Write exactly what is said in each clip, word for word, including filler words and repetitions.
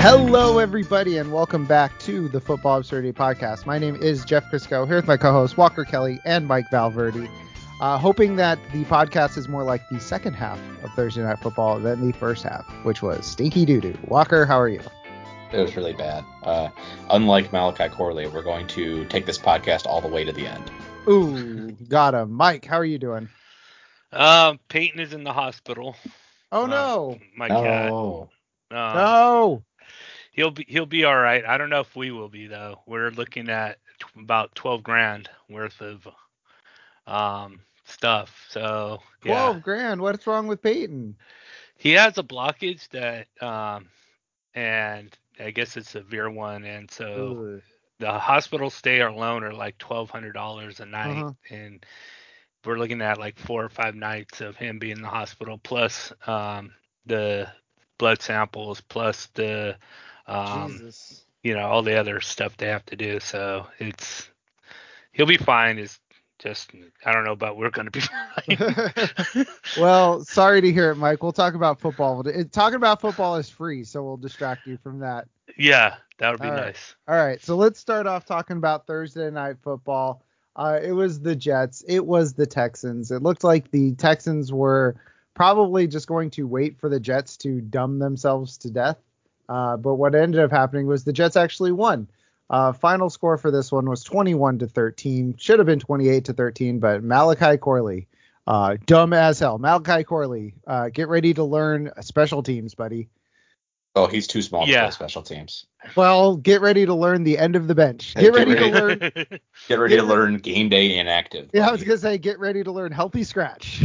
Hello, everybody, and welcome back to the Football Absurdity Podcast. My name is Jeff Crisco, here with my co-hosts Walker Kelly and Mike Valverde, uh, hoping that the podcast is more like the second half of Thursday Night Football than the first half, which was stinky doo-doo. Walker, how are you? It was really bad. Uh, unlike Malachi Corley, we're going to take this podcast all the way to the end. Ooh, got him. Mike, how are you doing? Uh, Peyton is in the hospital. Oh, uh, no. My no. cat. Um, no. He'll be he'll be all right. I don't know if we will be though. We're looking at t- about twelve grand worth of um stuff. So twelve yeah, grand. What's wrong with Peyton? he has a blockage that um and I guess it's a severe one, and so Ooh. the hospital stay alone are like twelve hundred dollars a night, Uh-huh. and we're looking at like four or five nights of him being in the hospital, plus um the blood samples, plus the um Jesus. you know, all the other stuff they have to do. So it's he'll be fine. It's just I don't know about we're gonna be fine. Well, sorry to hear it, Mike. We'll talk about football. It, talking about football is free, so we'll distract you from that. Yeah, that would be All right. nice. All right, so let's start off talking about Thursday Night Football. Uh, it was the Jets. It was the Texans. It looked like the Texans were probably just going to wait for the Jets to dumb themselves to death. Uh, but what ended up happening was the Jets actually won. Uh, final score for this one was twenty-one to thirteen. Should have been twenty-eight to thirteen, but Malachi Corley, uh, dumb as hell. Malachi Corley, uh, get ready to learn special teams, buddy. Oh, he's too small Yeah. to play special teams. Well, get ready to learn the end of the bench. Get, Get ready, ready. to learn. Get ready Get to re- learn game day inactive. Yeah, I buddy. was gonna say, get ready to learn healthy scratch.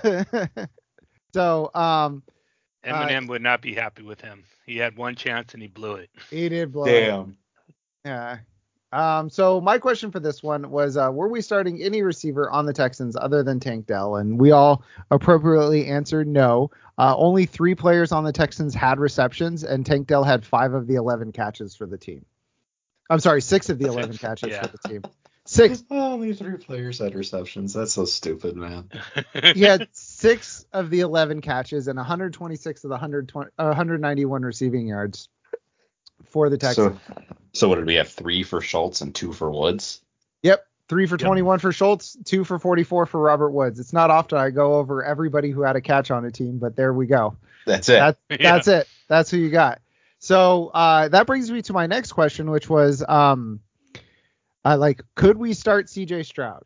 so, um, Eminem uh, would not be happy with him. He had one chance and he blew it. He did blow it. Damn. Yeah. Um, so my question for this one was, uh, were we starting any receiver on the Texans other than Tank Dell? And we all appropriately answered no. Uh, only three players on the Texans had receptions, and Tank Dell had five of the eleven catches for the team. I'm sorry, six of the eleven catches yeah. for the team. Six. Only three players had receptions. That's so stupid, man. He had six of the eleven catches and one hundred twenty-six of the one hundred twenty, uh, one hundred ninety-one receiving yards for the Texans. So, so what did we have? Three for Schultz and two for Woods? Yep. Three for Yep. twenty-one for Schultz, two for forty-four for Robert Woods. It's not often I go over everybody who had a catch on a team, but there we go. That's it. That's, that's yeah. it. That's who you got. So uh, that brings me to my next question, which was, um, uh, like, could we start C J Stroud?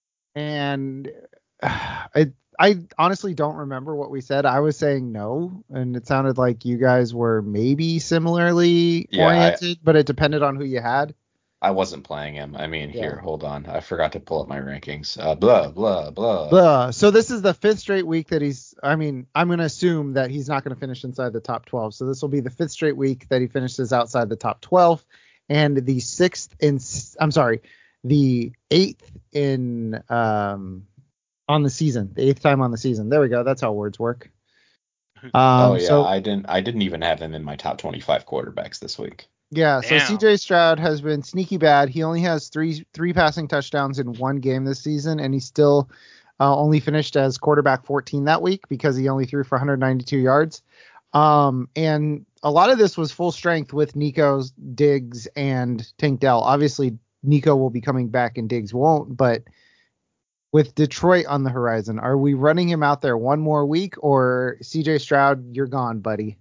And uh, I, I honestly don't remember what we said. I was saying no, and it sounded like you guys were maybe similarly Yeah, oriented, I, but it depended on who you had. I wasn't playing him. I mean, Yeah. here, hold on. I forgot to pull up my rankings. Uh, blah, blah, blah. Blah. So this is the fifth straight week that he's, I mean, I'm going to assume that he's not going to finish inside the top twelve. So this will be the fifth straight week that he finishes outside the top twelve, and the sixth in, I'm sorry, the eighth in, um, on the season, the eighth time on the season. There we go. That's how words work. Um, oh yeah, so, I didn't, I didn't even have him in my top twenty-five quarterbacks this week. Yeah, so Damn. C J Stroud has been sneaky bad. He only has three three passing touchdowns in one game this season, and he still uh, only finished as quarterback fourteen that week because he only threw for one hundred ninety-two yards. Um, and a lot of this was full strength with Nico, Diggs, and Tank Dell. Obviously, Nico will be coming back and Diggs won't, but with Detroit on the horizon, are we running him out there one more week, or C J Stroud, you're gone, buddy?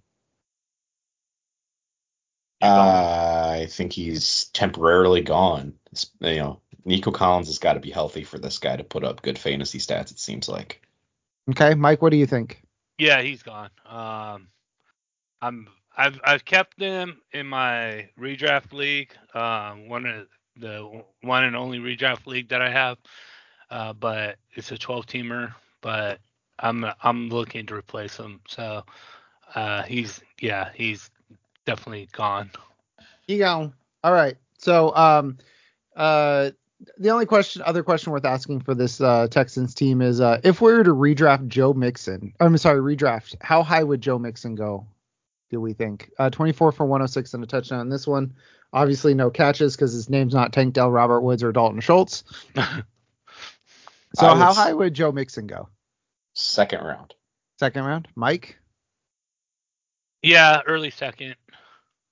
Uh, I think he's temporarily gone. It's, you know, Nico Collins has got to be healthy for this guy to put up good fantasy stats, it seems like. Okay, Mike, what do you think? Yeah, he's gone. Um, I'm I've I've kept him in my redraft league. Um, one of the one and only redraft league that I have. Uh, but it's a twelve teamer. But I'm I'm looking to replace him. So, uh, he's yeah, he's definitely gone. You go. All right. So, um, uh, the only question, other question worth asking for this uh, Texans team is, uh, if we were to redraft Joe Mixon, I'm sorry, redraft, how high would Joe Mixon go? Do we think? Uh, twenty-four for one oh six and a touchdown. This one, obviously no catches because his name's not Tank Dell, Robert Woods, or Dalton Schultz. So, I would how s- high would Joe Mixon go? Second round. Second round, Mike. Yeah, early second.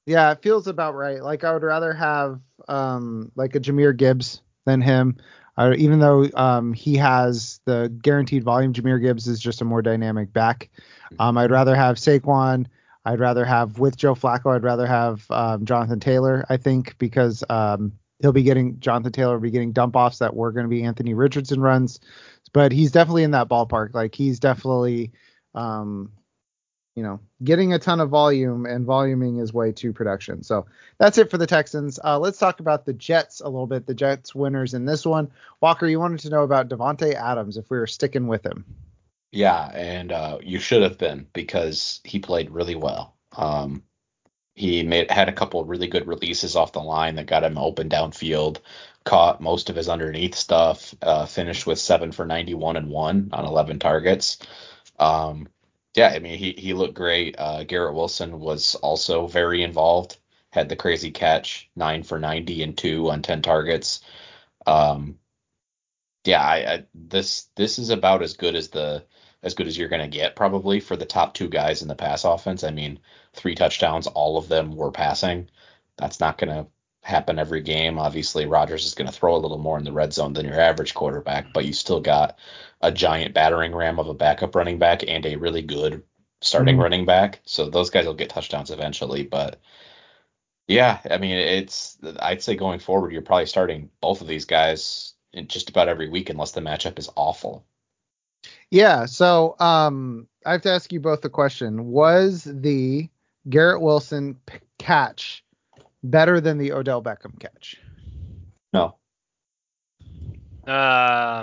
Yeah, it feels about right. Like I would rather have um like a Jahmyr Gibbs than him. Uh, even though um he has the guaranteed volume, Jahmyr Gibbs is just a more dynamic back. Um, I'd rather have Saquon. I'd rather have with Joe Flacco. I'd rather have um, Jonathan Taylor. I think because um he'll be getting Jonathan Taylor will be getting dump offs that were going to be Anthony Richardson runs, but he's definitely in that ballpark. Like he's definitely um you know, getting a ton of volume, and voluming his way to production. So that's it for the Texans. Uh, let's talk about the Jets a little bit. The Jets winners in this one. Walker, you wanted to know about Devontae Adams if we were sticking with him. Yeah, and uh, you should have been because he played really well. Um, he made had a couple of really good releases off the line that got him open downfield, caught most of his underneath stuff, uh, finished with seven for ninety-one and one on eleven targets. Um, yeah, I mean, he, he looked great. Uh, Garrett Wilson was also very involved, had the crazy catch, nine for ninety and two on ten targets. Um, yeah, I, I this this is about as good as the as good as you're going to get probably for the top two guys in the pass offense. I mean, three touchdowns, all of them were passing. That's not going to happen every game. Obviously, Rodgers is going to throw a little more in the red zone than your average quarterback, but you still got a giant battering ram of a backup running back and a really good starting Mhm. running back. So those guys will get touchdowns eventually, but yeah, I mean, it's I'd say going forward, you're probably starting both of these guys in just about every week unless the matchup is awful. Yeah. So um, I have to ask you both the question: was the Garrett Wilson p- catch better than the Odell Beckham catch? No. Uh,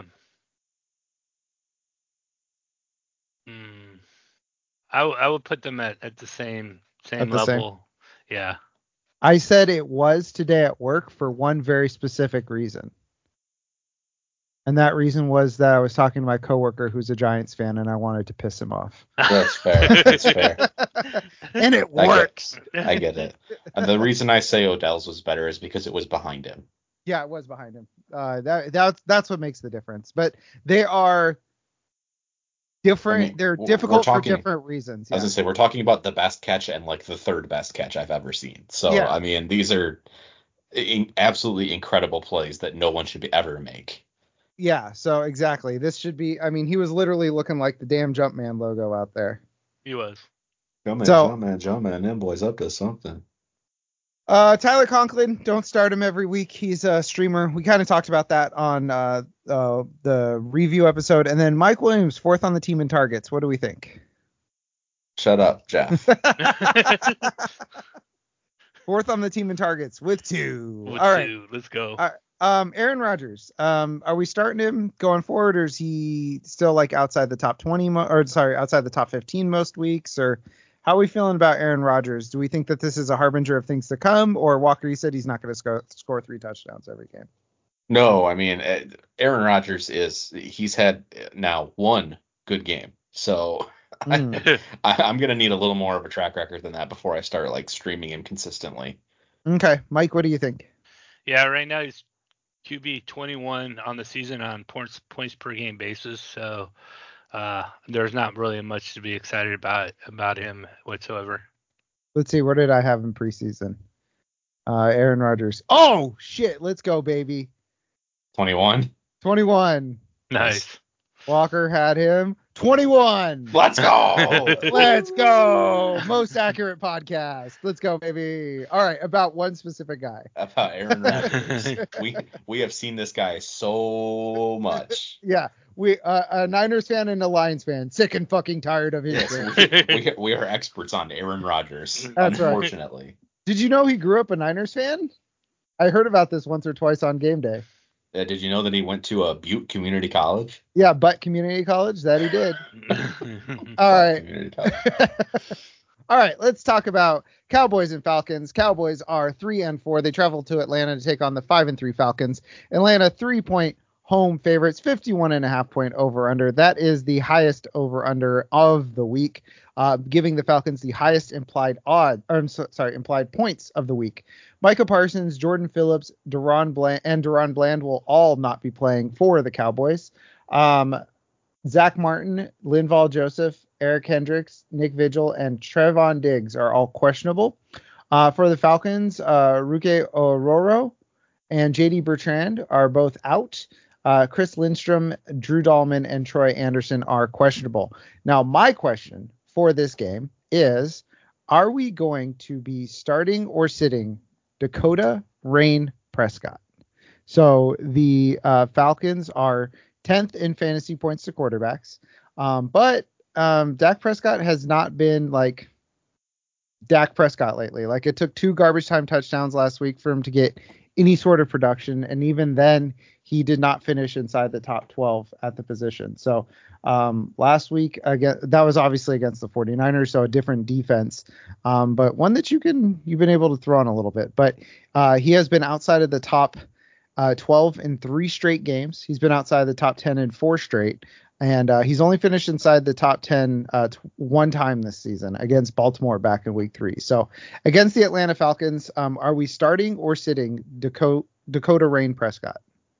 hmm, I, w- I would put them at, at the same At same the same. level. Yeah. I said it was today at work for one very specific reason. And that reason was that I was talking to my coworker who's a Giants fan and I wanted to piss him off. That's fair. That's fair. And it I works. get, I get it. And the reason I say Odell's was better is because it was behind him. Yeah, it was behind him. Uh, that that's that's what makes the difference. But they are different. I mean, They're we're difficult for talking. different reasons. I was Yeah. gonna say we're talking about the best catch and like the third best catch I've ever seen. So Yeah. I mean, these are in, absolutely incredible plays that no one should be, ever make. Yeah. So exactly. This should be. I mean, he was literally looking like the damn Jumpman logo out there. He was. Jumpman, So- Jumpman, Jumpman, them boys up to something. Uh, Tyler Conklin, don't start him every week. He's a streamer. We kind of talked about that on uh, uh, the review episode. And then Mike Williams, fourth on the team in targets. What do we think? Shut up, Jeff. Fourth on the team in targets with two. With All right. two. Let's go. All right. Um, Aaron Rodgers. Um, are we starting him going forward, or is he still like outside the top twenty, mo- or sorry, outside the top fifteen most weeks, or how are we feeling about Aaron Rodgers? Do we think that this is a harbinger of things to come, or Walker, you said he's not going to score score three touchdowns every game? No, I mean, eh, Aaron Rodgers is he's had now one good game. So Mm. I, I'm gonna need a little more of a track record than that before I start like streaming him consistently. Okay, Mike, what do you think? Yeah, right now he's Q B twenty-one on the season on points points per game basis. So uh, there's not really much to be excited about about him whatsoever. Let's see, where did I have him preseason? Uh, Aaron Rodgers. Oh shit, let's go, baby. twenty-one. twenty-one. Nice. Walker had him twenty-one. Let's go. Let's go. Most accurate podcast. Let's go, baby. All right, about one specific guy. About Aaron Rodgers. we we have seen this guy so much. Yeah, we uh, a Niners fan and a Lions fan, sick and fucking tired of his. Yes, game. we, we we are experts on Aaron Rodgers. That's right. Unfortunately. Did you know he grew up a Niners fan? I heard about this once or twice on game day. Uh, did you know that he went to a Butte Community College? Yeah, Butt Community College. That he did. All Butte right. Community College. All right, let's talk about Cowboys and Falcons. Cowboys are three and four. They travel to Atlanta to take on the five and three Falcons. Atlanta three point home favorites, fifty-one and a half point over under. That is the highest over under of the week, uh, giving the Falcons the highest implied odd, or I'm so, sorry, implied points of the week. Micah Parsons, Jordan Phillips, Deron Bland, and Deron Bland will all not be playing for the Cowboys. Um, Zach Martin, Linval Joseph, Eric Hendricks, Nick Vigil, and Trevon Diggs are all questionable. Uh, for the Falcons, uh, Ruke Ororo and J D Bertrand are both out. Uh, Chris Lindstrom, Drew Dahlman, and Troy Anderson are questionable. Now, my question for this game is, are we going to be starting or sitting Dakota Rain Prescott? So the uh, Falcons are tenth in fantasy points to quarterbacks. Um, but um, Dak Prescott has not been like Dak Prescott lately. Like, it took two garbage time touchdowns last week for him to get any sort of production. And even then, he did not finish inside the top twelve at the position. So um, last week, again, that was obviously against the 49ers, so a different defense, um, but one that you can, you've been able to throw on a little bit. But uh, he has been outside of the top uh, twelve in three straight games. He's been outside the top ten in four straight. And uh, he's only finished inside the top ten uh, t- one time this season against Baltimore back in week three. So against the Atlanta Falcons, um, are we starting or sitting Dakota, Dakota Rain Prescott?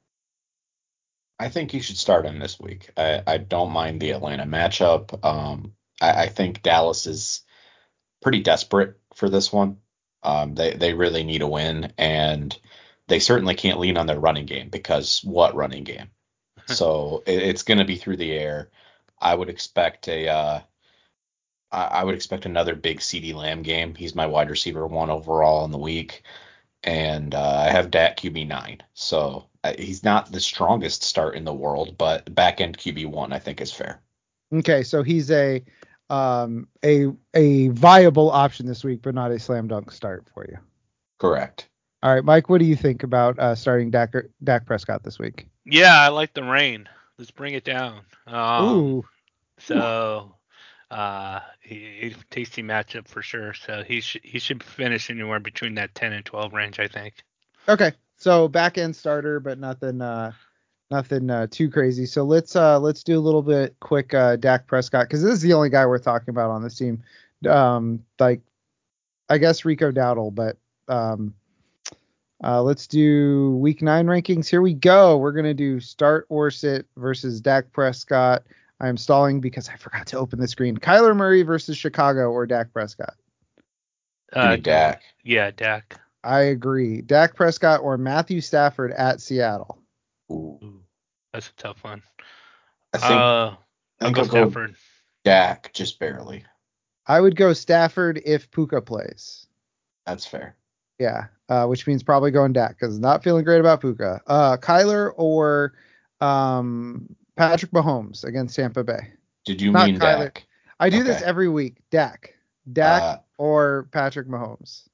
I think you should start him this week. I, I don't mind the Atlanta matchup. Um, I, I think Dallas is pretty desperate for this one. Um, they, they really need a win, and they certainly can't lean on their running game, because what running game? So it, it's going to be through the air. I would expect a, uh, I, I would expect another big CeeDee Lamb game. He's my wide receiver one overall in the week, and uh, I have Dak Q B nine. So uh, he's not the strongest start in the world, but back end Q B one I think is fair. Okay, so he's a um, a a viable option this week, but not a slam dunk start for you. Correct. All right, Mike, what do you think about uh, starting Dak, Dak Prescott this week? Yeah, I like the rain. Let's bring it down. Um, Ooh. So, uh, he, he tasty matchup for sure. So he should he should finish anywhere between that ten and twelve range, I think. Okay, so back end starter, but nothing uh, nothing uh, too crazy. So let's uh, let's do a little bit quick uh, Dak Prescott, because this is the only guy we're talking about on this team. Um, like I guess Rico Dowdle, but um, uh, let's do week nine rankings. Here we go. We're gonna do start or sit versus Dak Prescott. I'm stalling because I forgot to open the screen. Kyler Murray versus Chicago or Dak Prescott? Give Uh, me Dak. Yeah, Dak. I agree. Dak Prescott or Matthew Stafford at Seattle? Ooh. Ooh, that's a tough one. I think, Uh, I I'll think go I'll go Stafford. Dak, just barely. I would go Stafford if Puka plays. That's fair. Yeah, uh, which means probably going Dak, because not feeling great about Puka. Uh, Kyler or um, Patrick Mahomes against Tampa Bay? Did you Not mean Kyler. Dak? I do Okay. this every week. Dak. Dak Uh, or Patrick Mahomes?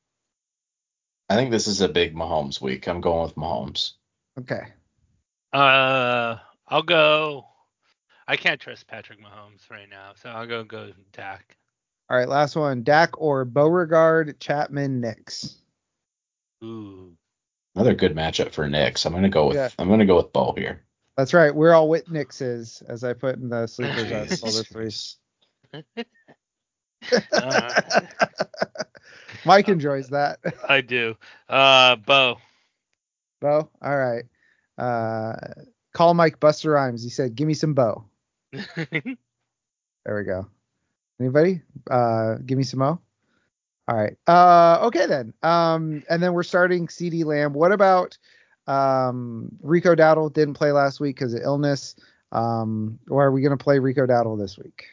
I think this is a big Mahomes week. I'm going with Mahomes. Okay. Uh, I'll go. I can't trust Patrick Mahomes right now, so I'll go go Dak. All right, last one. Dak or Beauregard Chapman Knicks? Ooh. Another good matchup for Knicks. I'm gonna go with Yeah. I'm gonna go with Bo here. That's right. We're all with Knickses, as I put in the sleepers article this week. Uh, Mike enjoys that. I do. Uh, Bo. Bo? All right. Uh, call Mike Buster Rhymes. He said, give me some Bo. There we go. Anybody? Uh, give me some Mo. All right. Uh, okay then. Um, and then we're starting CeeDee Lamb. What about um, Rico Dowdle? Didn't play last week because of illness. Um, or are we going to play Rico Dowdle this week?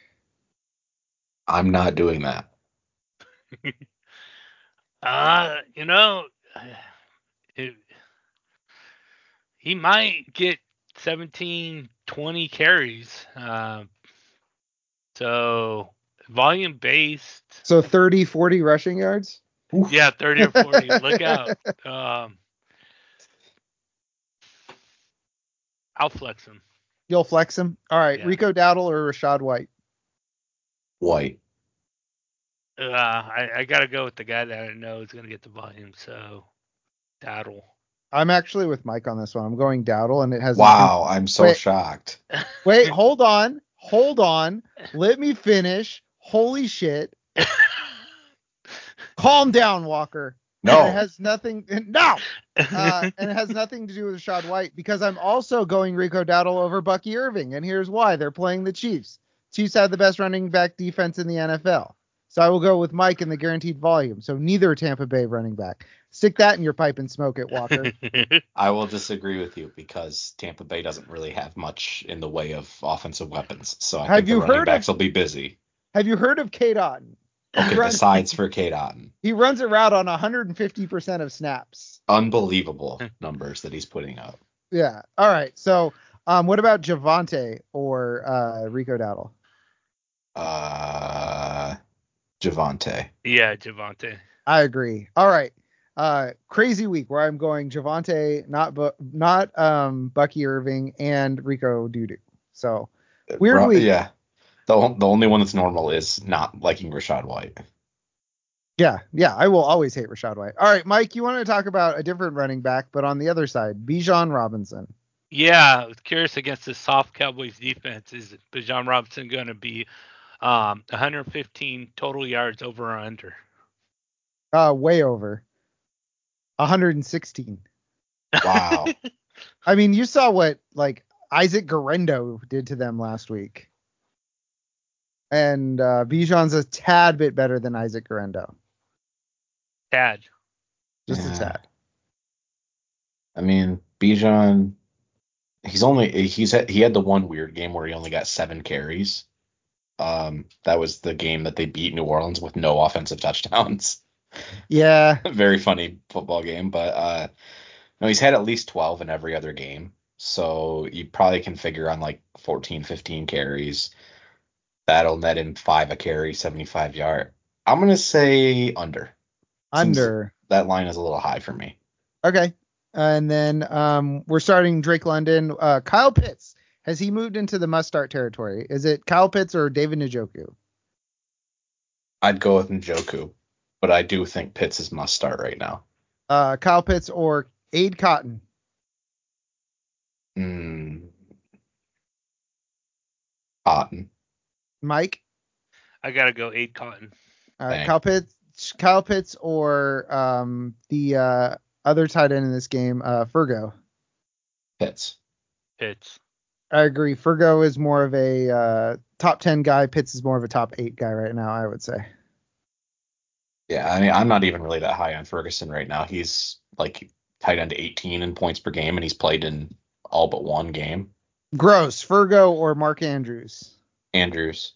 I'm not doing that. uh, you know, it, he might get seventeen, twenty carries. Uh, so volume based. So thirty, forty rushing yards? Oof. Yeah, thirty or forty. Look out. Um, I'll flex him. You'll flex him? All right. Yeah. Rico Dowdle or Rashad White? White. Uh, I, I got to go with the guy that I know is going to get the volume. So, Dowdle. I'm actually with Mike on this one. I'm going Dowdle, and it has Wow, I'm so Wait. shocked. Wait, hold on. Hold on. Let me finish. Holy shit. Calm down, Walker. No. And it has nothing. No. Uh, and it has nothing to do with Rashad White, because I'm also going Rico Dowdle over Bucky Irving. And here's why. They're playing the Chiefs. Chiefs have the best running back defense in the N F L. So I will go with Mike in the guaranteed volume. So neither Tampa Bay running back. Stick that in your pipe and smoke it, Walker. I will disagree with you because Tampa Bay doesn't really have much in the way of offensive weapons. So I Have think the you running heard backs of- will be busy. Have you heard of Cade Otton? Okay, runs- besides for Cade Otton. He runs a route on one hundred fifty percent of snaps. Unbelievable numbers that he's putting up. Yeah. All right. So um, what about Javonte or uh, Rico Dowdle? Uh, Javonte. Yeah, Javonte. I agree. All right. Uh, crazy week where I'm going Javonte, not Bu- not um, Bucky Irving, and Rico Dudu. So weird Ru- week. Yeah. The, on- the only one that's normal is not liking Rashad White. Yeah, yeah, I will always hate Rashad White. All right, Mike, you want to talk about a different running back, but on the other side, Bijan Robinson. Yeah, I was curious against the soft Cowboys defense. Is Bijan Robinson going to be um, one hundred fifteen total yards over or under? Uh, way over. one hundred sixteen. Wow. I mean, you saw what like Isaac Garendo did to them last week. And uh, Bijan's a tad bit better than Isaac Garendo. Tad. Just Yeah. a tad. I mean, Bijan, he's only he's had, he had the one weird game where he only got seven carries. Um, that was the game that they beat New Orleans with no offensive touchdowns. Yeah. Very funny football game, but uh, no, he's had at least twelve in every other game. So you probably can figure on like fourteen, fifteen carries. That'll net him five a carry, seventy-five yard. I'm gonna say under. Seems Under. that line is a little high for me. Okay. And then um, we're starting Drake London. Uh, Kyle Pitts. Has he moved into the must-start territory? Is it Kyle Pitts or David Njoku? I'd go with Njoku, but I do think Pitts is must start right now. Uh, Kyle Pitts or Aid Cotton? Mm. Cotton. Mike? I got to go eight Cotton. All right, Dang. Kyle Pitts, Kyle Pitts or um, the uh, other tight end in this game, uh, Fergo. Pitts. Pitts. I agree. Fergo is more of a uh, top ten guy. Pitts is more of a top eight guy right now, I would say. Yeah, I mean, I'm not even really that high on Ferguson right now. He's like tight end eighteen in points per game, and he's played in all but one game. Gross. Fergo or Mark Andrews? Andrews.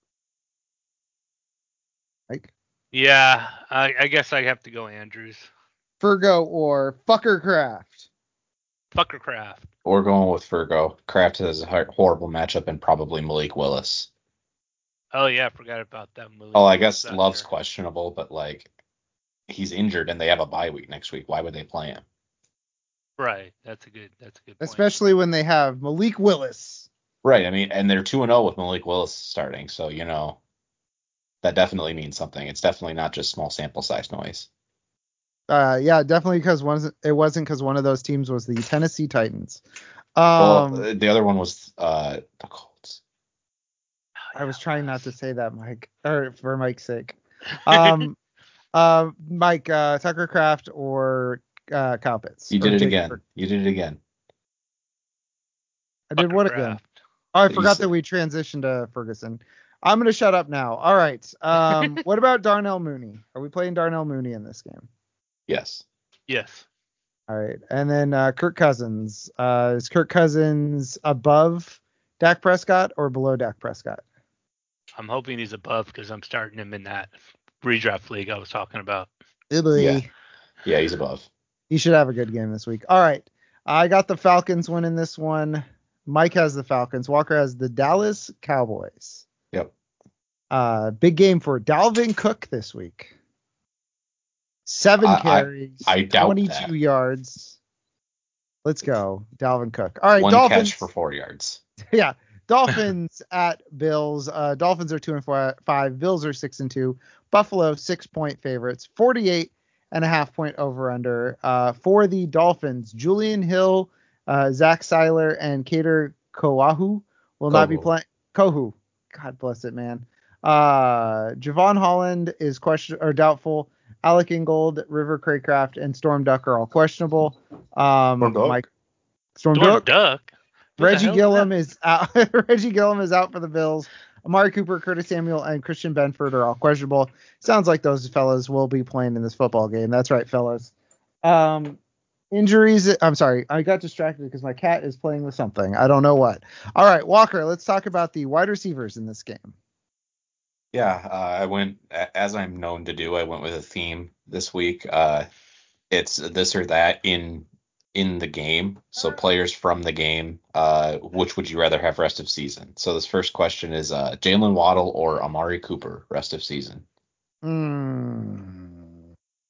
Like Yeah, I, I guess I have to go Andrews. Fergo or Fuckercraft? Fuckercraft. Or going with Fergo. Kraft has a hor- horrible matchup and probably Malik Willis. Oh yeah, I forgot about that. Malik Oh, I Willis guess out Love's there. questionable, but like he's injured and they have a bye week next week. Why would they play him? Right. That's a good. That's a good point. Especially when they have Malik Willis. Right. I mean, and they're two and zero with Malik Willis starting, so you know that definitely means something. It's definitely not just small sample size noise. Uh, yeah, definitely because one it wasn't because one of those teams was the Tennessee Titans. Well, Um, the other one was uh, the Colts. I was trying not to say that, Mike, or for Mike's sake. Um, uh, Mike, uh, Tucker Craft or uh, Kyle Pitts? You Or did it Jake again. Fer- You did it again. I did what again? Fuckercraft. Oh, I You forgot said- that we transitioned to Ferguson. I'm gonna shut up now. All right. Um, what about Darnell Mooney? Are we playing Darnell Mooney in this game? Yes. Yes. All right. And then uh, Kirk Cousins. Uh, is Kirk Cousins above Dak Prescott or below Dak Prescott? I'm hoping he's above because I'm starting him in that redraft league I was talking about. Yeah. Yeah, he's above. He should have a good game this week. All right. I got the Falcons winning this one. Mike has the Falcons. Walker has the Dallas Cowboys. Yep. Uh, big game for Dalvin Cook this week. Seven I- I- carries, I doubt twenty-two that. yards. Let's go, Dalvin Cook. All right, One Dolphins. catch for four yards. Yeah, Dolphins at Bills. Uh, Dolphins are two and four, five. Bills are six and two. Buffalo six point favorites. forty-eight and a half point over under. Uh, for the Dolphins, Julian Hill, uh, Zach Seiler, and Kader Koahu will not be Kohu. playing. Kohu, God bless it, man. Uh, Javon Holland is question or doubtful. Alec Ingold, River Craycraft, and Storm Duck are all questionable. Um, Storm Duck? Mike, Storm Dorn Duck. Duck. What the Reggie hell Gillum that? is out. Reggie Gillum is out for the Bills. Amari Cooper, Curtis Samuel, and Christian Benford are all questionable. Sounds like those fellas will be playing in this football game. That's right, fellas. Um, injuries. I'm sorry. I got distracted because my cat is playing with something. I don't know what. All right, Walker, let's talk about the wide receivers in this game. Yeah, uh, I went, as I'm known to do, I went with a theme this week. Uh, it's this or that in in the game. So players from the game, uh, which would you rather have rest of season? So this first question is uh, Jalen Waddle or Amari Cooper rest of season? Hmm.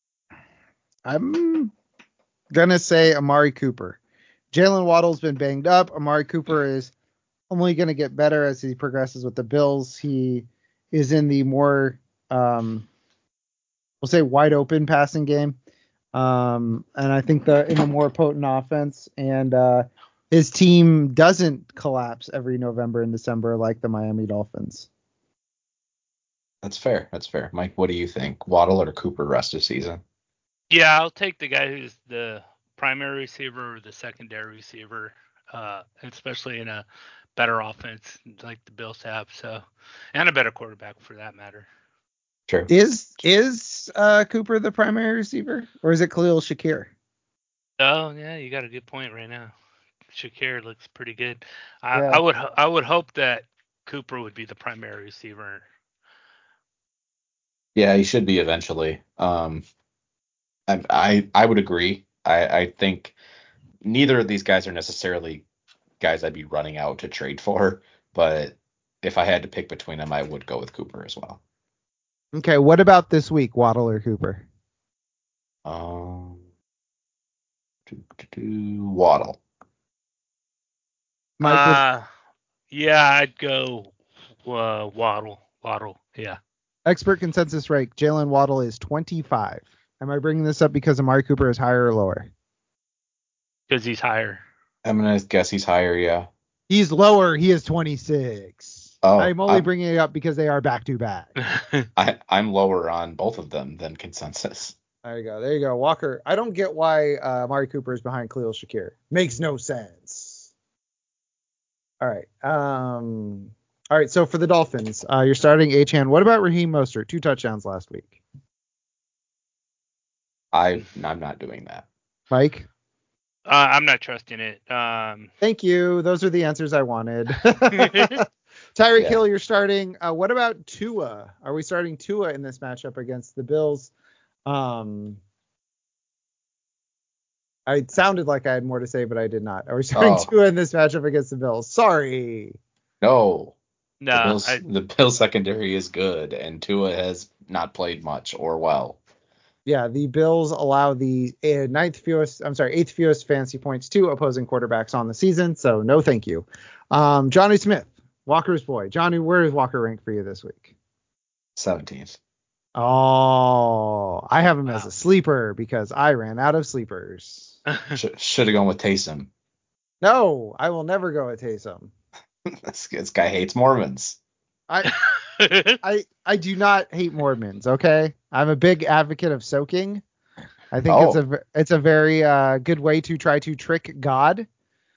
I'm gonna say Amari Cooper. Jalen Waddle's been banged up. Amari Cooper is only going to get better as he progresses with the Bills. He is in the more, um, we'll say, wide open passing game. Um, and I think the in the more potent offense, and uh, his team doesn't collapse every November and December like the Miami Dolphins. That's fair. That's fair. Mike, what do you think? Waddle or Cooper rest of season? Yeah, I'll take the guy who's the primary receiver or the secondary receiver, uh, especially in a better offense like the Bills have. So, and a better quarterback for that matter. True. Is is uh, Cooper the primary receiver, or is it Khalil Shakir? Oh yeah, you got a good point right now. Shakir looks pretty good. I, Yeah. I would I would hope that Cooper would be the primary receiver. Yeah, he should be eventually. Um, I I, I would agree. I, I think neither of these guys are necessarily guys I'd be running out to trade for, but if I had to pick between them, I would go with Cooper as well. Okay. What about this week, Waddle or Cooper? Um, do, do, do, Waddle. Mike, what, Uh, yeah, I'd go uh, Waddle. Waddle, yeah. expert consensus rate, Jalen Waddle is twenty-five. Am I bringing this up because Amari Cooper is higher or lower? Because he's higher. I'm gonna guess he's higher. Yeah. He's lower. He is twenty-six. Oh, I'm only I'm, bringing it up because they are back to back. I I'm lower on both of them than consensus. There you go. There you go. Walker, I don't get why uh, Amari Cooper is behind Khalil Shakir. Makes no sense. All right. Um. All right. So for the Dolphins, uh, you're starting Achane. What about Raheem Mostert? Two touchdowns last week. I I'm not doing that. Mike? Uh, I'm not trusting it. Um, Thank you. Those are the answers I wanted. Tyreek Yeah. Hill, you're starting. Uh, what about Tua? Are we starting Tua in this matchup against the Bills? Um, I sounded like I had more to say, but I did not. Are we starting Oh. Tua in this matchup against the Bills? Sorry. No. The no, Bills I, the Bills secondary is good, and Tua has not played much or well. Yeah, the Bills allow the uh, ninth fewest, I'm sorry, eighth fewest fantasy points to opposing quarterbacks on the season. So no, thank you. Um, Johnny Smith, Walker's boy. Johnny, where is Walker ranked for you this week? seventeenth. Oh, I have him Wow. as a sleeper because I ran out of sleepers. Sh- should have gone with Taysom. No, I will never go with Taysom. this, this guy hates Mormons. I I I do not hate Mormons. Okay, I'm a big advocate of soaking. I think Oh. it's a it's a very uh, good way to try to trick God.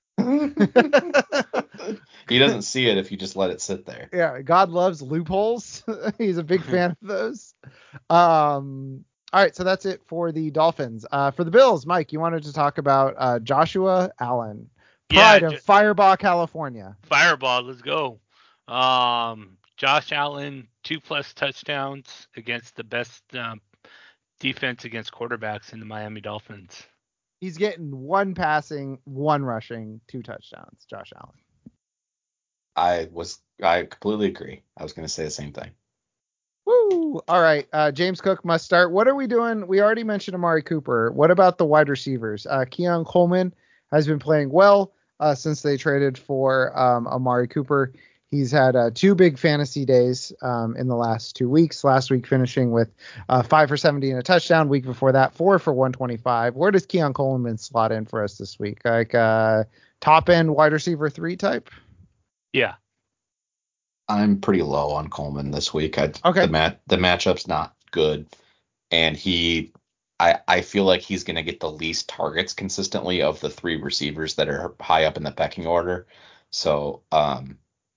He doesn't see it if you just let it sit there. Yeah, God loves loopholes. He's a big fan of those. Um, all right, so that's it for the Dolphins. Uh, for the Bills, Mike, you wanted to talk about uh, Joshua Allen, pride Yeah, of J- Firebaugh, California. Fireball, let's go. Um, Josh Allen, two plus touchdowns against the best um, defense against quarterbacks in the Miami Dolphins. He's getting one passing, one rushing, two touchdowns. Josh Allen. I was I completely agree. I was going to say the same thing. Woo! All right, uh, James Cook must start. What are we doing? We already mentioned Amari Cooper. What about the wide receivers? Uh, Keon Coleman has been playing well uh, since they traded for um, Amari Cooper. He's had uh, two big fantasy days um, in the last two weeks. Last week finishing with uh, five for seventy and a touchdown. Week before that, four for one twenty-five. Where does Keon Coleman slot in for us this week? Like uh, top end wide receiver three type? Yeah. I'm pretty low on Coleman this week. I, Okay. The mat the matchup's not good, and he, I I feel like he's going to get the least targets consistently of the three receivers that are high up in the pecking order. So um,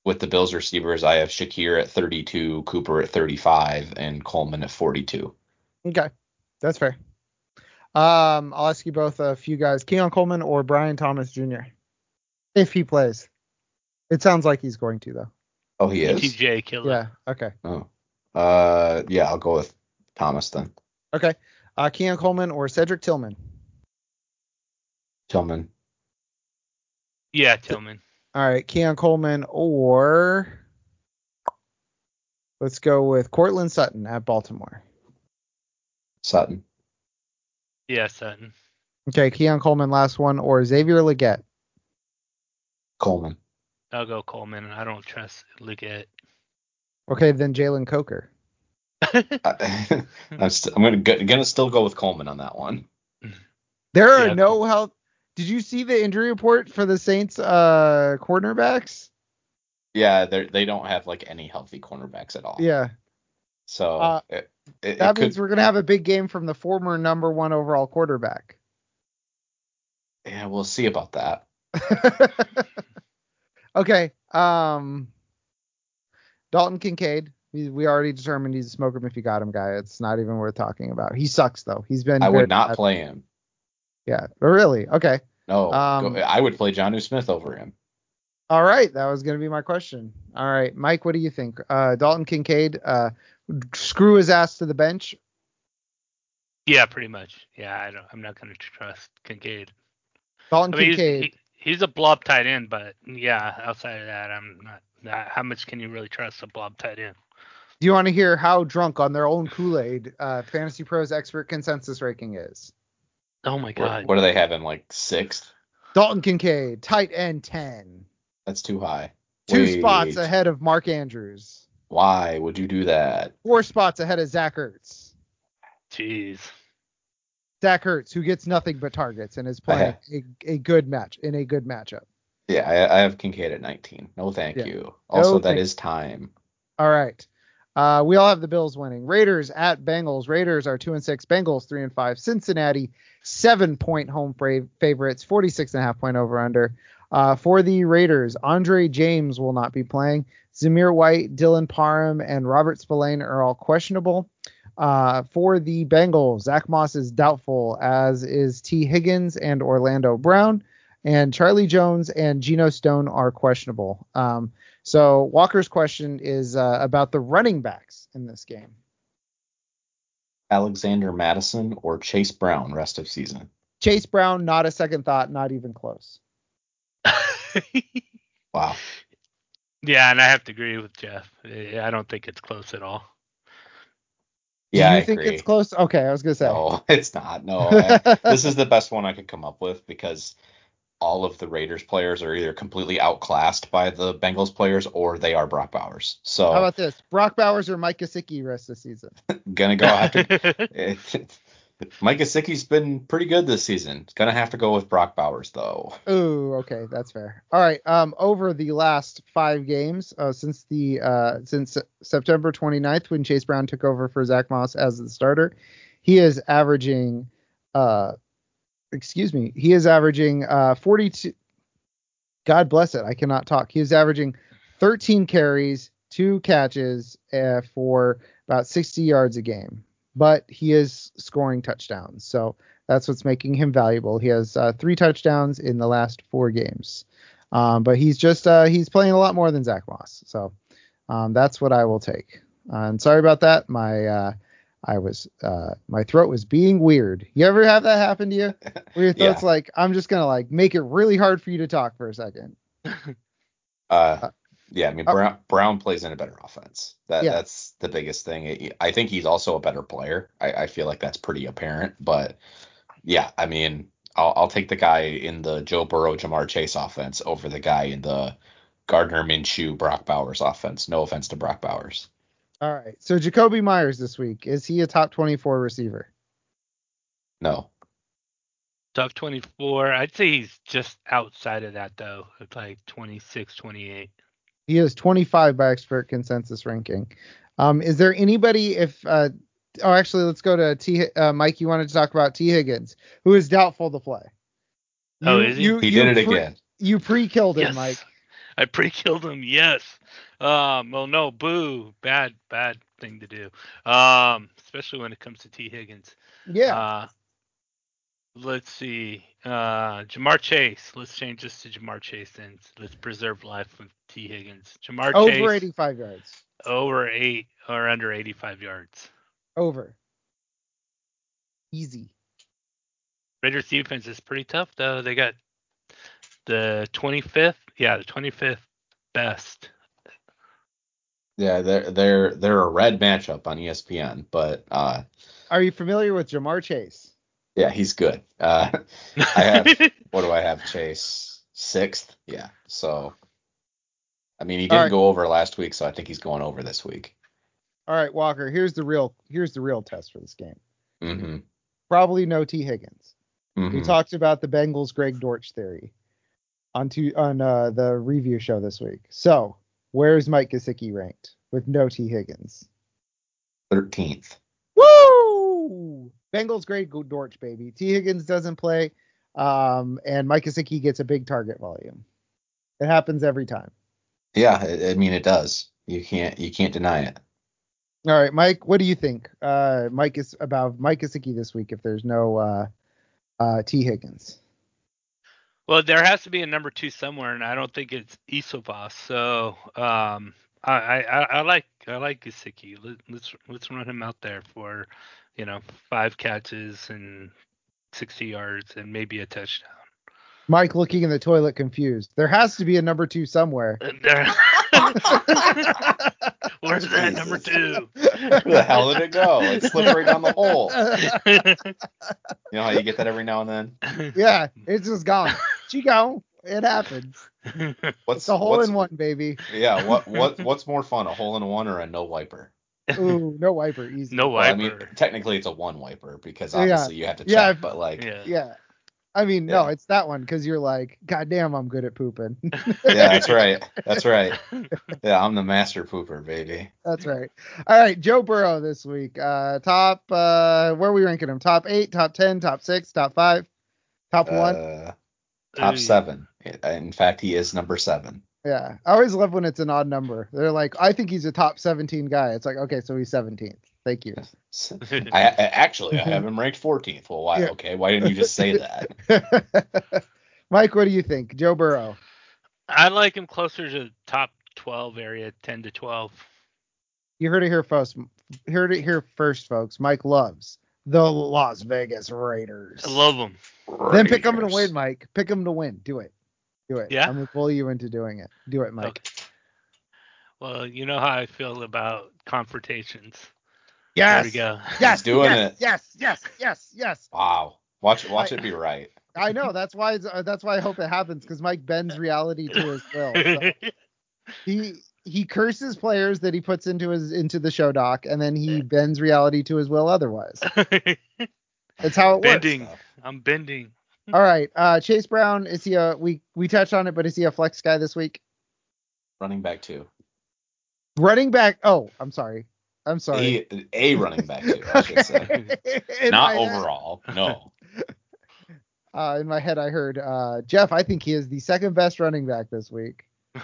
with the Bills receivers, I have Shakir at thirty-two, Cooper at thirty-five, and Coleman at forty-two. Okay, that's fair. Um, I'll ask you both a few guys: Keon Coleman or Brian Thomas Junior If he plays, it sounds like he's going to though. Oh, he is. T J killer. Yeah. Okay. Oh. Uh, yeah, I'll go with Thomas then. Okay. Uh, Keon Coleman or Cedric Tillman? Tillman. Yeah, Tillman. All right, Keon Coleman or let's go with Cortland Sutton at Baltimore. Sutton. Yeah, Sutton. Okay, Keon Coleman, last one, or Xavier Legette? Coleman. I'll go Coleman. I don't trust Leggett. Okay, then Jalen Coker. I, I'm, st- I'm gonna gonna still go with Coleman on that one. There are Yeah. no health. Did you see the injury report for the Saints uh cornerbacks? Yeah, they they don't have like any healthy cornerbacks at all. Yeah. So Uh, it, it, that it means could, we're gonna have a big game from the former number one overall quarterback. yeah, we'll see about that. Okay. Um, Dalton Kincaid. We, we already determined he's a smoke him if you got him guy. It's not even worth talking about. He sucks though. He's been. I very would not bad. play him. Yeah. Really? Okay. No, Um, go, I would play Jonnu Smith over him. All right. That was gonna be my question. All right, Mike. What do you think? Uh, Dalton Kincaid. Uh, screw his ass to the bench. Yeah, pretty much. Yeah, I don't. I'm not gonna trust Kincaid. Dalton I mean, he's, Kincaid. he, he's a blob tight end, but yeah, outside of that, I'm not. That, how much can you really trust a blob tight end? Do you want to hear how drunk on their own Kool-Aid uh, Fantasy Pros expert consensus ranking is? Oh my What, god. what do they have in like sixth? Dalton Kincaid, tight end ten. That's too high. Two Wait, spots ahead of Mark Andrews. Why would you do that? Four spots ahead of Zach Ertz. Jeez. Zach Ertz, who gets nothing but targets and is I playing have, a, a good match in a good matchup. yeah, I, I have Kincaid at nineteen. No, thank Yeah. you. Also, No, that thank is time. All right. Uh, we all have the Bills winning. Raiders at Bengals. Raiders are two and six. Bengals three and five. Cincinnati seven point home fra- favorites. forty-six and a half point over under. Uh, for the Raiders, Andre James will not be playing. Zamir White, Dylan Parham, and Robert Spillane are all questionable. Uh, for the Bengals, Zach Moss is doubtful, as is T. Higgins and Orlando Brown. And Charlie Jones and Geno Stone are questionable. Um, so Walker's question is uh, about the running backs in this game. Alexander Madison or Chase Brown rest of season? Chase Brown, not a second thought, not even close. Wow. Yeah, and I have to agree with Jeff. I don't think it's close at all. Yeah, Do you I think agree. it's close? Okay, I was gonna say. No, it's not. No, I, this is the best one I could come up with because all of the Raiders players are either completely outclassed by the Bengals players or they are Brock Bowers. So How about this? Brock Bowers or Mike Gesicki rest of the season? gonna go after it, Mike Gesicki's been pretty good this season. Gonna have to go with Brock Bowers though. Ooh, okay, that's fair. All right. Um, over the last five games, uh, since the uh since September twenty-ninth, when Chase Brown took over for Zach Moss as the starter, he is averaging uh excuse me, he is averaging uh forty-two. God bless it, I cannot talk. He is averaging thirteen carries, two catches uh, for about sixty yards a game, but he is scoring touchdowns. So that's what's making him valuable. He has uh, three touchdowns in the last four games. Um, but he's just uh, he's playing a lot more than Zach Moss. So um, that's what I will take. Uh, and sorry about that. My uh, I was uh, my throat was being weird. You ever have that happen to you? Where your throat's Yeah. like, I'm just gonna like make it really hard for you to talk for a second. Uh, yeah, I mean Oh. Brown Brown plays in a better offense. That Yeah. that's the biggest thing. I think he's also a better player. I, I feel like that's pretty apparent. But yeah, I mean, I'll I'll take the guy in the Joe Burrow, Jamar Chase offense over the guy in the Gardner Minshew, Brock Bowers offense. No offense to Brock Bowers. All right. So Jacoby Myers this week, is he a top twenty-four receiver? No. Top twenty-four. I'd say he's just outside of that, though. It's like twenty-six, twenty-eight. He is twenty-five by expert consensus ranking. Um, is there anybody if uh, oh actually let's go to T uh, Mike, you wanted to talk about T Higgins, who is doubtful to play. Oh, You is he? you He you did it pre- again. You pre-killed him, Yes. Mike. I pre-killed him. Yes. Um. Well, no. Boo. Bad. Bad thing to do. Um. Especially when it comes to T Higgins. Yeah. Uh. Let's see. Uh. Jamar Chase. Let's change this to Jamar Chase and let's preserve life with T Higgins. Jamar Over Chase. eighty-five yards. Over eight or under eighty-five yards. Over. Easy. Raiders defense is pretty tough though. They got the twenty-fifth. Yeah, the twenty-fifth best. Yeah, they're they're they're a red matchup on E S P N, but uh, Are you familiar with Jamar Chase? yeah, he's good. Uh, I have what do I have? Chase sixth. Yeah, so I mean he All didn't right. go over last week, so I think he's going over this week. All right, Walker. Here's the real. Here's the real test for this game. Mm-hmm. Probably no T Higgins. Mm-hmm. We talked about the Bengals Greg Dortch theory on two, on uh, the review show this week. So where's Mike Gesicki ranked with no T Higgins? thirteenth. Woo! Bengals Greg Dortch, baby. T Higgins doesn't play, um, and Mike Gesicki gets a big target volume. It happens every time. Yeah, I, I mean it does. You can't you can't deny it. All right, Mike. What do you think? Uh, Mike is about Mike Gesicki this week if there's no uh, uh, T Higgins. Well, there has to be a number two somewhere, and I don't think it's Isobas. So um, I, I, I like I like Gesicki. Let, let's let's run him out there for, you know, five catches and sixty yards and maybe a touchdown. Mike looking in the toilet confused. There has to be a number two somewhere. There. Where's that number two? Where the hell did it go? It slipped right down the hole. You know how you get that every now and then? Yeah, it's just gone. Chico, it happens. What's It's a hole what's, in one, baby. Yeah, what what what's more fun, a hole in one or a no wiper? Ooh, no wiper, easy. No Well, I wiper. mean, technically it's a one wiper because obviously you have to check, Yeah, but like, Yeah. Yeah. I mean, no, Yeah. it's that one because you're like, God damn, I'm good at pooping. yeah, that's right, that's right. Yeah, I'm the master pooper, baby. That's right. All right, Joe Burrow this week. Uh, top, uh, where are we ranking him? Top eight, top ten, top six, top five, top one. Uh, top Ooh. seven. In fact, he is number seven. Yeah, I always love when it's an odd number. They're like, I think he's a top seventeen guy. It's like, okay, so he's seventeenth. Thank you. I, I actually I have him ranked fourteenth. Well, why? Yeah. Okay, why didn't you just say that? Mike, what do you think? Joe Burrow. I like him closer to top twelve area, ten to twelve. You heard it here first. Heard it here first, folks. Mike loves the Las Vegas Raiders. I love him. Then pick them to Raiders. win, Mike. Pick them to win. Do it. Do it. Yeah? I'm gonna bully you into doing it. Do it, Mike. Okay. Well, you know how I feel about confrontations. Yes. There we go. Yes. He's doing yes, it. Yes. Yes. Yes. Yes. Wow. Watch watch I- it be right. I know. That's why. It's, uh, that's why I hope it happens because Mike bends reality to his will. So he he curses players that he puts into his into the show doc, and then he bends reality to his will otherwise. That's how it Bending. works. I'm bending. All right. Uh, Chase Brown, is he a we we touched on it, but is he a flex guy this week? Running back two. Running back. Oh, I'm sorry. I'm sorry. A, a running back two, I should say. In Not my head- overall. No. Uh, in my head, I heard uh, Jeff. I think he is the second best running back this week.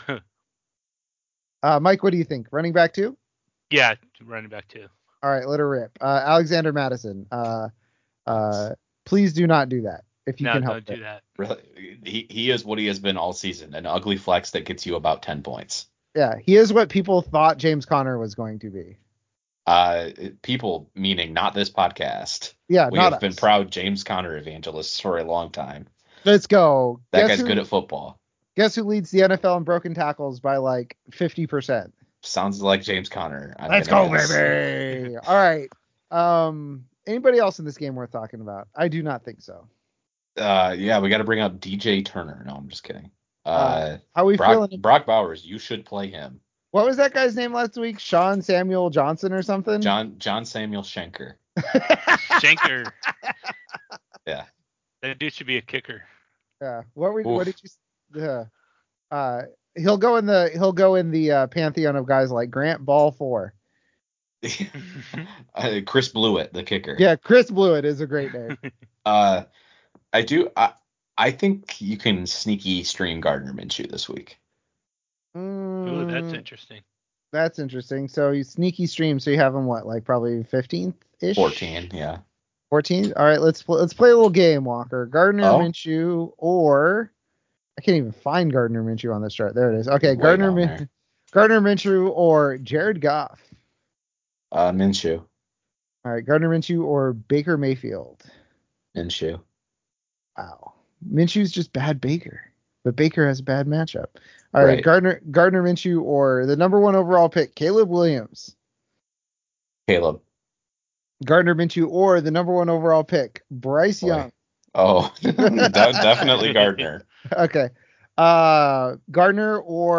Uh, Mike, what do you think? Running back two? Yeah, running back too. All right, let her rip. Uh, Alexander Madison. Uh, uh, please do not do that if you No, can help don't do it. that. Really, he, he is what he has been all season. An ugly flex that gets you about ten points. Yeah, he is what people thought James Conner was going to be. Uh, people, meaning not this podcast. Yeah, We not have been us. proud James Conner evangelists for a long time. Let's go. That Guess guy's who, good at football. Guess who leads the N F L in broken tackles by like fifty percent? Sounds like James Conner. I'm Let's gonna go, guess. baby. All right. Um, anybody else in this game worth talking about? I do not think so. Uh, yeah, we got to bring up D J Turner. No, I'm just kidding. Uh, Uh, How we Brock, feeling? Brock Bowers, you should play him. What was that guy's name last week? Sean Samuel Johnson or something? John John Samuel Schenker. Shanker. Yeah. That dude should be a kicker. Yeah. What were? Oof. What did you? Yeah. Uh, he'll go in the he'll go in the uh, pantheon of guys like Grant Ball four. uh, Chris Blewett, the kicker. Yeah, Chris Blewett is a great name. Uh, I do. I I think you can sneaky stream Gardner Minshew this week. Ooh, that's Mm, interesting. that's interesting. So you sneaky stream. So you have him what, like probably fifteenth ish? fourteen, yeah. fourteenth. All right, let's pl- let's play a little game, Walker. Gardner Oh, Minshew or I can't even find Gardner Minshew on this chart. There it is. Okay, way Gardner down Min- there. Gardner Minshew or Jared Goff. Uh, Minshew. All right, Gardner Minshew or Baker Mayfield. Minshew. Wow, Minshew's just bad Baker, but Baker has a bad matchup. All right, Right. Gardner Gardner Minshew or the number one overall pick, Caleb Williams. Caleb. Gardner Minshew or the number one overall pick, Bryce Boy. Young. Oh, de- definitely Gardner. Okay. Uh, Gardner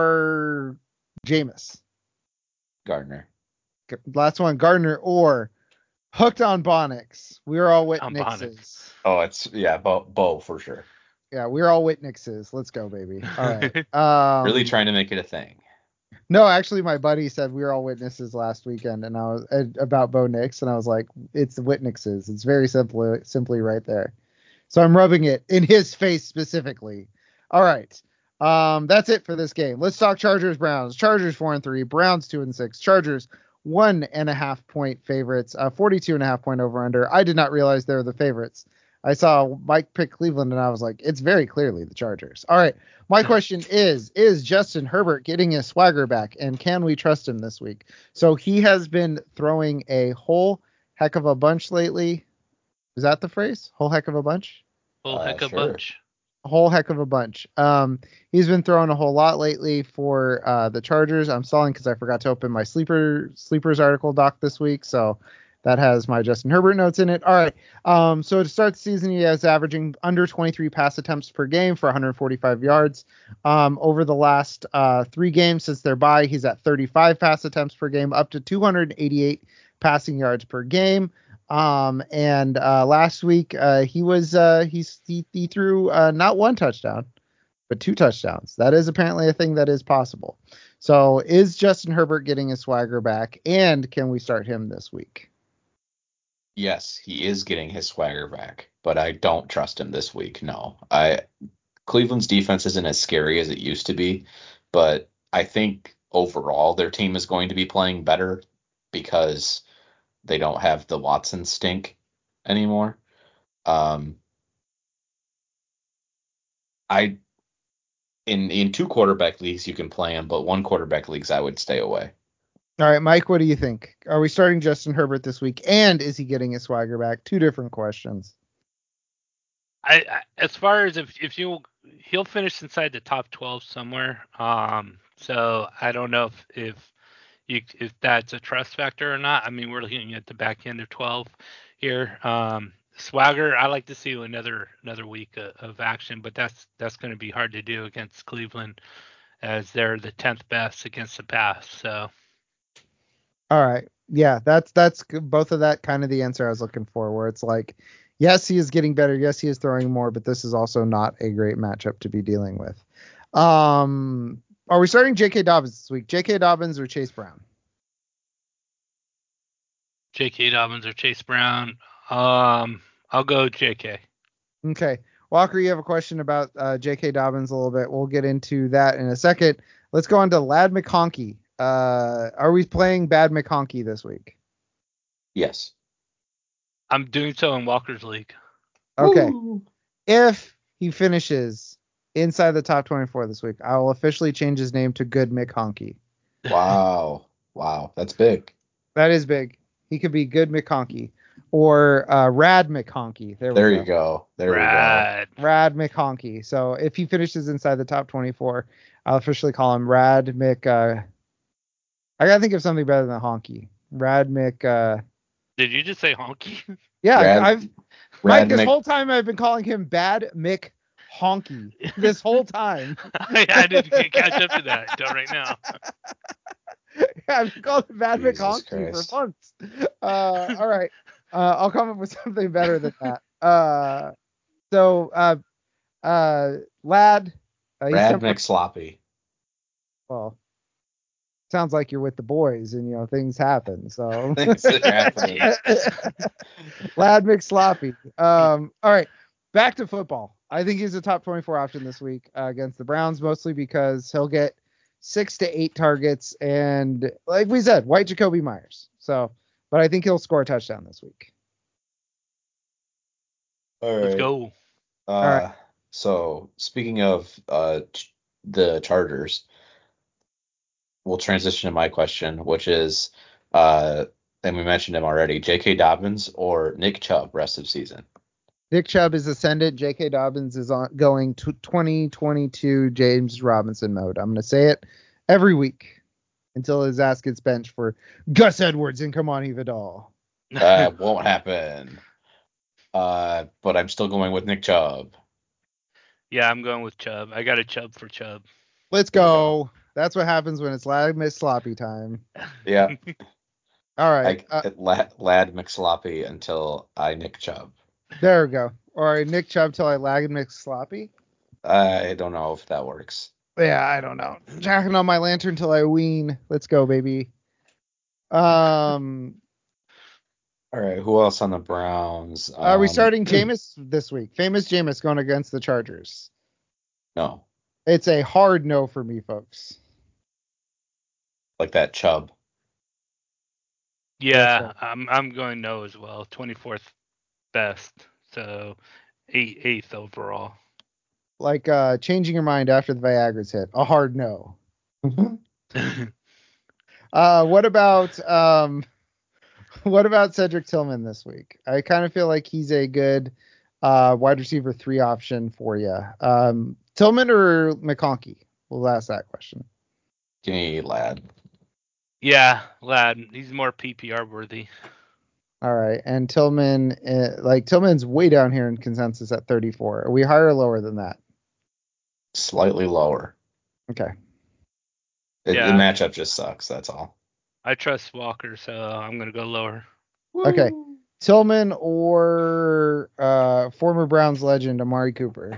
or Jameis. Gardner. G- Last one, Gardner or Hooked on Bonnix. We're all On Bonnix. witnesses. Oh, it's yeah, Bo, Bo for sure. Yeah, we're all witnesses. Let's go, baby. All right. Um, Really trying to make it a thing. No, actually, my buddy said we were all witnesses last weekend, and I was uh, about Bo Nix, and I was like, it's the witnesses. It's very simply, simply right there. So I'm rubbing it in his face specifically. All right. Um, that's it for this game. Let's talk Chargers Browns. Chargers four and three, Browns two and six. Chargers one and a half point favorites, uh, forty-two and a half point over under. I did not realize they were the favorites. I saw Mike pick Cleveland, and I was like, it's very clearly the Chargers. All right. My question is, is Justin Herbert getting his swagger back, and can we trust him this week? So he has been throwing a whole heck of a bunch lately. Is that the phrase? Whole heck of a bunch? Whole heck Uh, of a sure. bunch. A whole heck of a bunch. Um, he's been throwing a whole lot lately for uh, the Chargers. I'm stalling because I forgot to open my sleeper sleepers article doc this week, so that has my Justin Herbert notes in it. All right. Um, so to start the season, he is averaging under twenty-three pass attempts per game for one hundred forty-five yards. Um, over the last uh, three games since their bye, he's at thirty-five pass attempts per game, up to two hundred eighty-eight passing yards per game. Um, and uh, last week uh, he was uh, he's, he he threw uh, not one touchdown, but two touchdowns. That is apparently a thing that is possible. So is Justin Herbert getting his swagger back, and can we start him this week? Yes, he is getting his swagger back, but I don't trust him this week. No, I Cleveland's defense isn't as scary as it used to be, but I think overall their team is going to be playing better because they don't have the Watson stink anymore. Um, I in in two quarterback leagues you can play him, but one quarterback leagues I would stay away. All right, Mike, what do you think? Are we starting Justin Herbert this week, and is he getting his swagger back? Two different questions. I, I as far as if if you he'll finish inside the top twelve somewhere. Um, so I don't know if if you if that's a trust factor or not. I mean, we're looking at the back end of twelve here. Um, Swagger, I like to see another another week of, of action, but that's that's going to be hard to do against Cleveland as they're the tenth best against the pass. So All right. Yeah, that's that's g- both of that kind of the answer I was looking for, where it's like, yes, he is getting better. Yes, he is throwing more, but this is also not a great matchup to be dealing with. Um, are we starting J K. Dobbins this week? J K. Dobbins or Chase Brown? J K. Dobbins or Chase Brown. Um, I'll go J K. Okay. Walker, you have a question about uh, J K. Dobbins a little bit. We'll get into that in a second. Let's go on to Lad McConkey. Uh, are we playing Bad McConkey this week? Yes. I'm doing so in Walker's league. Okay. Woo. If he finishes inside the top twenty-four this week, I will officially change his name to Good McConkey. Wow. Wow. That's big. That is big. He could be Good McConkey or uh, Rad McConkey. There we There go. you go. There Rad. Rad McConkey. So if he finishes inside the top twenty-four, I'll officially call him Rad Mc. Uh, I gotta think of something better than honky. Rad Mc. Uh, Did you just say honky? yeah, Rad- I've we go. Mike. Rad This Mc- whole time I've been calling him Bad Mick Honky. This whole time. I, I didn't catch up to that until right now. I've been calling him Bad Mick Jesus Honky Christ. for months. Uh, all right. Uh, I'll come up with something better than that. Uh, so, uh, uh, Lad. Uh, he's Rad temper- McSloppy. well, sounds like you're with the boys and, you know, things happen. So, Things are happening. Lad McSloppy. Um, all right. Back to football. I think he's a top twenty-four option this week uh, against the Browns, mostly because he'll get six to eight targets, and like we said, white Jacoby Myers. So, but I think he'll score a touchdown this week. All Let's right. go. Uh, All right. So speaking of uh ch- the Chargers, we'll transition to my question, which is, uh, and we mentioned him already, J K. Dobbins or Nick Chubb rest of season. Nick Chubb is ascendant. J K. Dobbins is on going to twenty twenty-two James Robinson mode. I'm going to say it every week until his ass gets benched for Gus Edwards and Kamani Vidal. That won't happen. Uh, but I'm still going with Nick Chubb. Yeah, I'm going with Chubb. I got a Chubb for Chubb. Let's go. That's what happens when it's Lad Miss Sloppy time. Yeah. All right. I, Uh, lad, lad McSloppy until I Nick Chubb. there we go. All right. Nick Chubb till I lag Nick Sloppy. I don't know if that works. Yeah, I don't know. Jacking on my lantern till I wean. Let's go, baby. Um, All right. Who else on the Browns? Um, are we starting Jameis this week? Famous Jameis going against the Chargers. No, It's a hard no for me, folks. like that Chubb. Yeah, I'm I'm going no as well. twenty-fourth best, so eight, eighth overall. Like uh, changing your mind after the Viagra's hit. A hard no. Uh, what about um, what about Cedric Tillman this week? I kind of feel like he's a good uh, wide receiver three option for you. Um, Tillman or McConkey? We'll ask that question. Give me lad. Yeah, lad, he's more P P R worthy. All right, and Tillman, uh, like Tillman's way down here in consensus at thirty-four. Are we higher or lower than that? Slightly lower. Okay. It, Yeah. The matchup just sucks. That's all. I trust Walker, so I'm gonna go lower. Okay. Tillman or uh, former Browns legend Amari Cooper?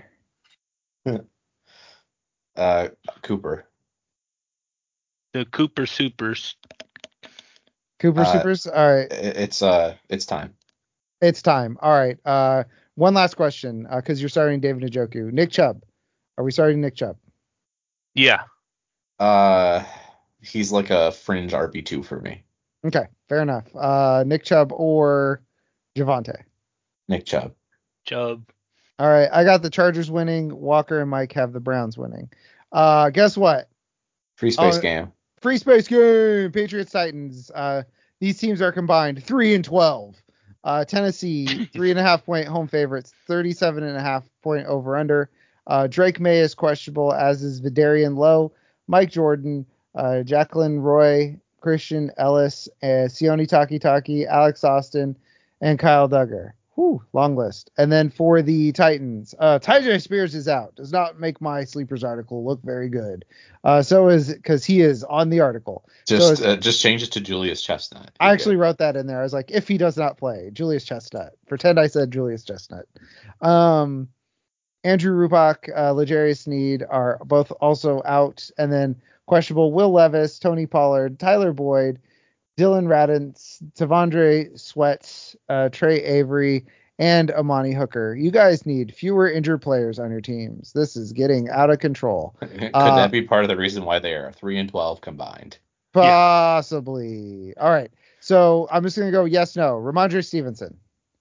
uh, Cooper. The Cooper Supers. Cooper Uh, Supers? All right. It's uh, it's time. It's time. All right. Uh, one last question, because uh, you're starting David Njoku. Nick Chubb. Are we starting Nick Chubb? Yeah. Uh, he's like a fringe R B two for me. Okay, fair enough. Uh, Nick Chubb or Javonte? Nick Chubb. Chubb. All right, I got the Chargers winning. Walker and Mike have the Browns winning. Uh, guess what? Free space Oh, game. Free space game. Patriots Titans. Uh, these teams are combined three and twelve. Uh, Tennessee three and a half point home favorites. thirty-seven and a half point over under. Uh, Drake May is questionable, as is Vidarian Lowe, Mike Jordan, uh, Jacqueline Roy, Christian Ellis, uh, Sione Takitaki, Alex Austin, and Kyle Duggar. Whew, long list. And then for the Titans, uh, Tyjae Spears is out. Does not make my sleepers article look very good. Uh, so is because he is on the article. Just so uh, just change it to Julius Chestnut. I You're actually good. wrote that in there. I was like, if he does not play, Julius Chestnut. Pretend I said Julius Chestnut. Um, Andrew Rupak, uh, L'Jarius Sneed are both also out. And then questionable Will Levis, Tony Pollard, Tyler Boyd, Dylan Radin, Tavondre Sweat, uh, Trey Avery, and Amani Hooker. You guys need fewer injured players on your teams. This is getting out of control. Could Uh, that be part of the reason why they are three and twelve combined? Possibly. Yeah. All right. So I'm just going to go yes, no. Ramondre Stevenson.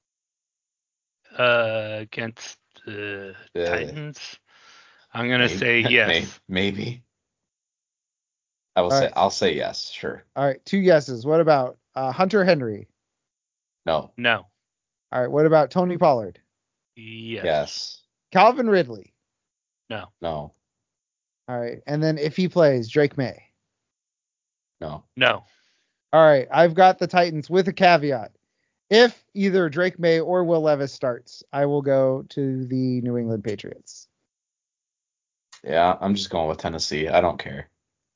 Uh, against the Uh, Titans. I'm gonna maybe, say yes. Maybe. I will All say right. I'll say yes. Sure. All right. Two yeses. What about uh, Hunter Henry? No. No. All right. What about Tony Pollard? Yes. Yes. Calvin Ridley. No. No. All right. And then if he plays, Drake May. No. No. All right. I've got the Titans with a caveat. If either Drake May or Will Levis starts, I will go to the New England Patriots. Yeah, I'm just going with Tennessee. I don't care.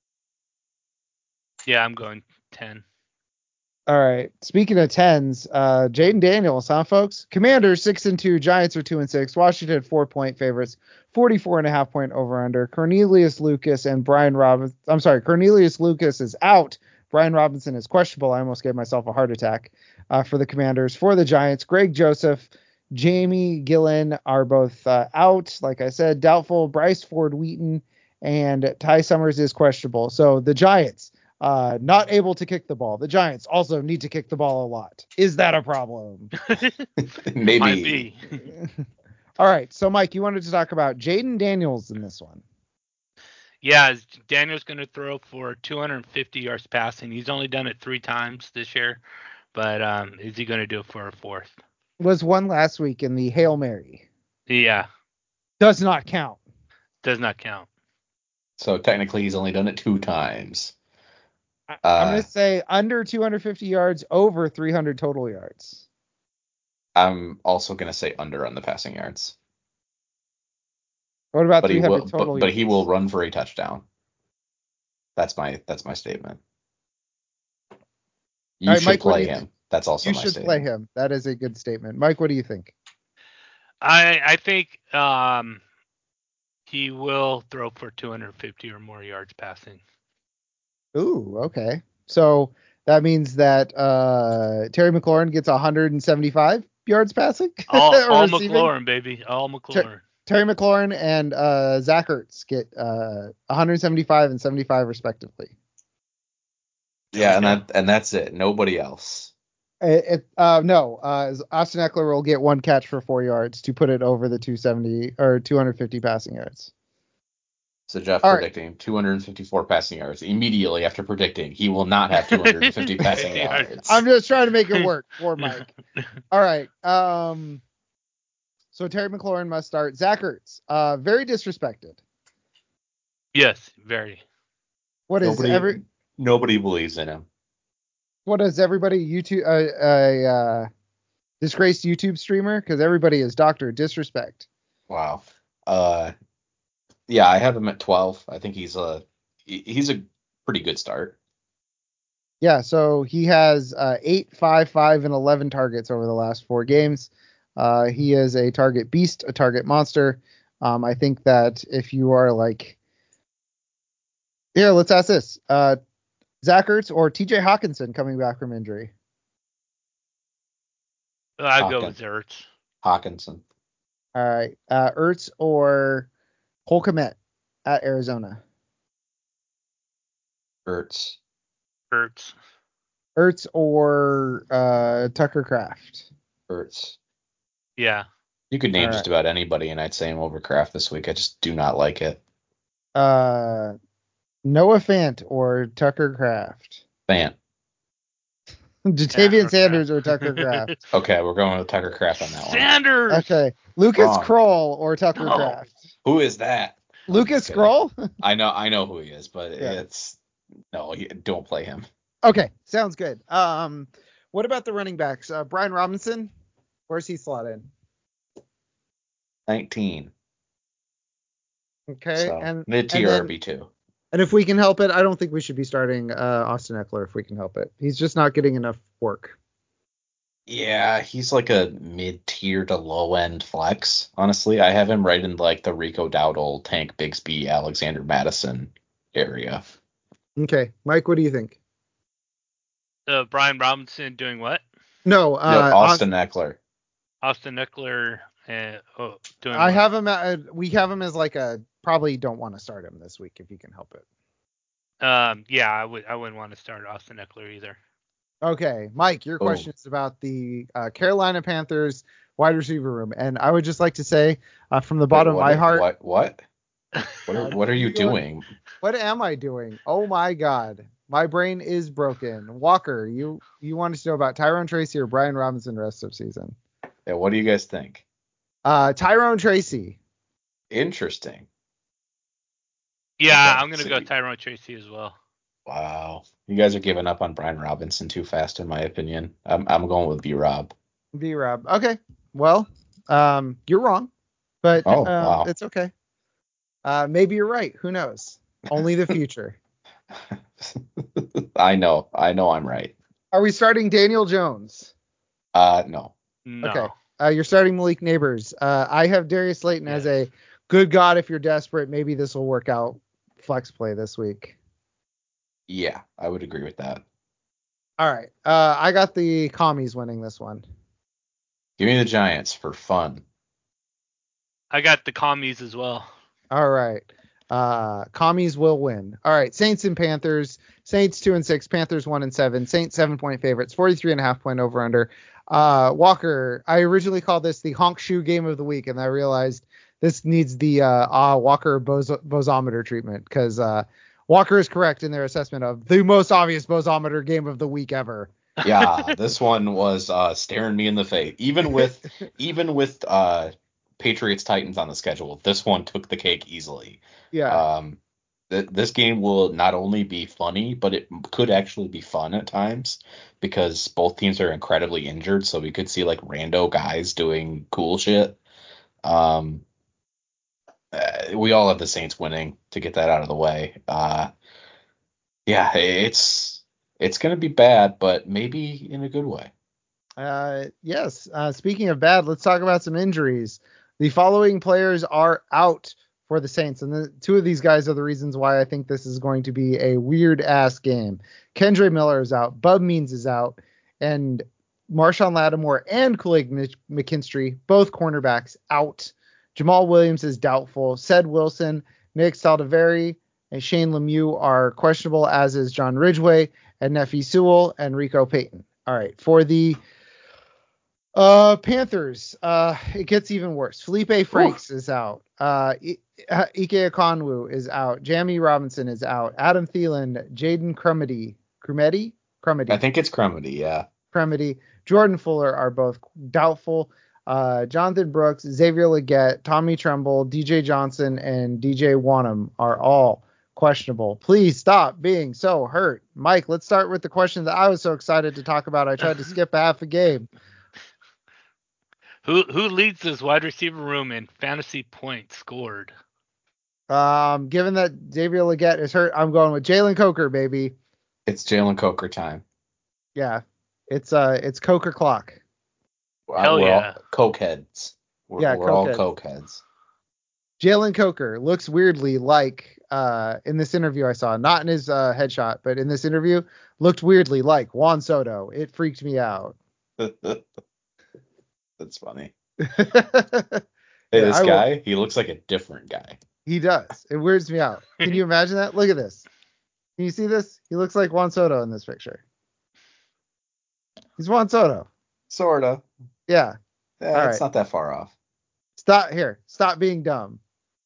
Yeah, I'm going ten. All right. Speaking of tens, uh, Jaden Daniels, huh, folks? Commanders six and two, Giants are two and six, Washington four point favorites, forty-four and a half point over under. Cornelius Lucas and Brian Robinson. I'm sorry, Cornelius Lucas is out. Brian Robinson is questionable. I almost gave myself a heart attack. Uh, for the Commanders. For the Giants, Greg Joseph, Jamie Gillen are both uh, out. Like I said, doubtful. Bryce Ford Wheaton and Ty Summers is questionable. So the Giants, uh, not able to kick the ball. The Giants also need to kick the ball a lot. Is that a problem? Maybe. Might be. All right. So, Mike, you wanted to talk about Jaden Daniels in this one. Yeah, Daniel's going to throw for two hundred fifty yards passing. He's only done it three times this year, but um, is he going to do it for a fourth? Was one last week in the Hail Mary. Yeah. Does not count. Does not count. So technically he's only done it two times. I, Uh, I'm going to say under two hundred fifty yards, over three hundred total yards. I'm also going to say under on the passing yards. What about But he three hundred will, total but, yards? but he will run for a touchdown. That's my that's my statement. You All right, should Mike, what do play you him. think? That's also You my should statement. play him. That is a good statement. Mike, what do you think? I I think um, he will throw for two hundred fifty or more yards passing. Ooh, okay. So that means that uh, Terry McLaurin gets one hundred seventy-five yards passing. All, or all receiving. McLaurin, baby. All McLaurin. Terry McLaurin and uh, Zach Ertz get uh, one hundred seventy-five and seventy-five respectively. Yeah, and Okay. that and that's it. Nobody else. It, it, uh, no, uh, Austin Eckler will get one catch for four yards to put it over the two seventy or two hundred fifty passing yards. So Jeff All right. predicting two hundred fifty-four passing yards immediately after predicting he will not have two hundred fifty passing yards. I'm just trying to make it work for Mike. All right. Um. So Terry McLaurin must start. Zach Ertz, uh, very disrespected. Yes, very. What is Nobody, every? nobody believes in him. What is everybody YouTube uh, a uh, disgraced YouTube streamer? Because everybody is Doctor Disrespect. Wow. Uh, yeah, I have him at twelve. I think he's a he's a pretty good start. Yeah, so he has uh, eight, five, five, and eleven targets over the last four games. Uh, he is a target beast, a target monster. Um, I think that if you are like, here, let's ask this: uh, Zach Ertz or T J Hawkinson coming back from injury? I go Hawkin- with Ertz. Hawkinson. All right, uh, Ertz or Cole Kmet at Arizona? Ertz. Ertz. Ertz or uh, Tucker Kraft? Ertz. Yeah. You could name All just right. about anybody, and I'd say him over Kraft this week. I just do not like it. Uh, Noah Fant or Tucker Kraft? Fant. Jatavian Yeah, Sanders or Kraft. Tucker Kraft? Okay, we're going with Tucker Kraft on that one. Sanders. Okay, Lucas Wrong. Kroll or Tucker No. Kraft? Who is that? No, I'm Lucas just kidding. Kroll? I know, I know who he is, but Yeah. it's no, he, don't play him. Okay, sounds good. Um, what about the running backs? Uh, Brian Robinson, where's he slot in? nineteen. Okay, So and mid and tier then- R B two. And if we can help it, I don't think we should be starting uh, Austin Eckler if we can help it. He's just not getting enough work. Yeah, he's like a mid tier to low end flex. Honestly, I have him right in like the Rico Dowdle, Tank Bigsby, Alexander Madison area. Okay, Mike, what do you think? Uh, Brian Robinson doing what? No, No, uh, Austin Eckler. Austin Eckler and oh, doing I what? have him. At, we have him as like a probably don't want to start him this week if you can help it. Um, yeah, I would. I wouldn't want to start Austin Eckler either. Okay, Mike, your Oh. question is about the uh, Carolina Panthers wide receiver room, and I would just like to say, uh, from the bottom Wait, of my heart, What? What? What are, Uh, what are you you go- doing? what am I doing? Oh my God, my brain is broken. Walker, you you wanted to know about Tyrone Tracy or Brian Robinson rest of season? Yeah, what do you guys think? Uh, Tyrone Tracy. Interesting. Yeah, Okay, I'm gonna so go you- Tyrone Tracy as well. Wow. You guys are giving up on Brian Robinson too fast, in my opinion. I'm I'm going with B Rob. B Rob. Okay, well, um, you're wrong, but Oh, uh, wow. it's okay. Uh, maybe you're right. Who knows? Only the future. I know. I know I'm right. Are we starting Daniel Jones? Uh no. No. Okay. Uh, you're starting Malik Neighbors. Uh, I have Darius Slayton as Yes. a good God. If you're desperate, maybe this will work out. Flex play this week. Yeah, I would agree with that. All right. Uh, I got the commies winning this one. Give me the Giants for fun. I got the commies as well. All right. Uh, commies will win. All right, Saints and Panthers. Saints two and six, Panthers one and seven. Saints seven point favorites, forty-three and a half point over under. Uh, Walker, I originally called this the honk shoe game of the week, and I realized this needs the uh, uh Walker Bose- bosometer treatment because uh, Walker is correct in their assessment of the most obvious bosometer game of the week ever. Yeah, this one was uh, staring me in the face. Even with even with uh, Patriots Titans on the schedule, this one took the cake easily. Yeah. Um, th- this game will not only be funny, but it could actually be fun at times because both teams are incredibly injured. So we could see like rando guys doing cool shit. Um, uh, we all have the Saints winning to get that out of the way. Uh, yeah, it's it's gonna be bad, but maybe in a good way. Uh, yes. Uh, speaking of bad, let's talk about some injuries. The following players are out for the Saints, and the, two of these guys are the reasons why I think this is going to be a weird ass game. Kendre Miller is out, Bub Means is out, and Marshawn Lattimore and Khalid McKinstry, both cornerbacks, out. Jamal Williams is doubtful. Ced Wilson, Nick Saldiveri, and Shane Lemieux are questionable, as is John Ridgeway and Nephi Sewell and Rico Payton. All right, for the Uh, Panthers. Uh, it gets even worse. Felipe Franks Ooh. is out. Uh, I- Ike Ekonwu is out. Jamie Robinson is out. Adam Thielen, Jaden Crumedy, Crumedy, Crumedy. I think it's Crumedy, yeah. Crumedy, Jordan Fuller are both doubtful. Uh, Jonathan Brooks, Xavier Legette, Tommy Tremble, D J Johnson, and D J Wanham are all questionable. Please stop being so hurt. Mike, let's start with the question that I was so excited to talk about. I tried to skip half a game. Who who leads this wide receiver room in fantasy points scored? Um, given that Xavier Legette is hurt, I'm going with Jalen Coker, baby. It's Jalen Coker time. Yeah, it's uh, it's Coker clock. Hell we're yeah, all coke heads. We're, yeah, we're coke all heads. coke heads. Jalen Coker looks weirdly like uh in this interview I saw, not in his uh, headshot, but in this interview, looked weirdly like Juan Soto. It freaked me out. That's funny. Hey, this I guy, will, he looks like a different guy. He does. It weirds me out. Can you imagine that? Look at this. Can you see this? He looks like Juan Soto in this picture. He's Juan Soto. Sorta. Yeah. Yeah, All it's right. not that far off. Stop here. Stop being dumb.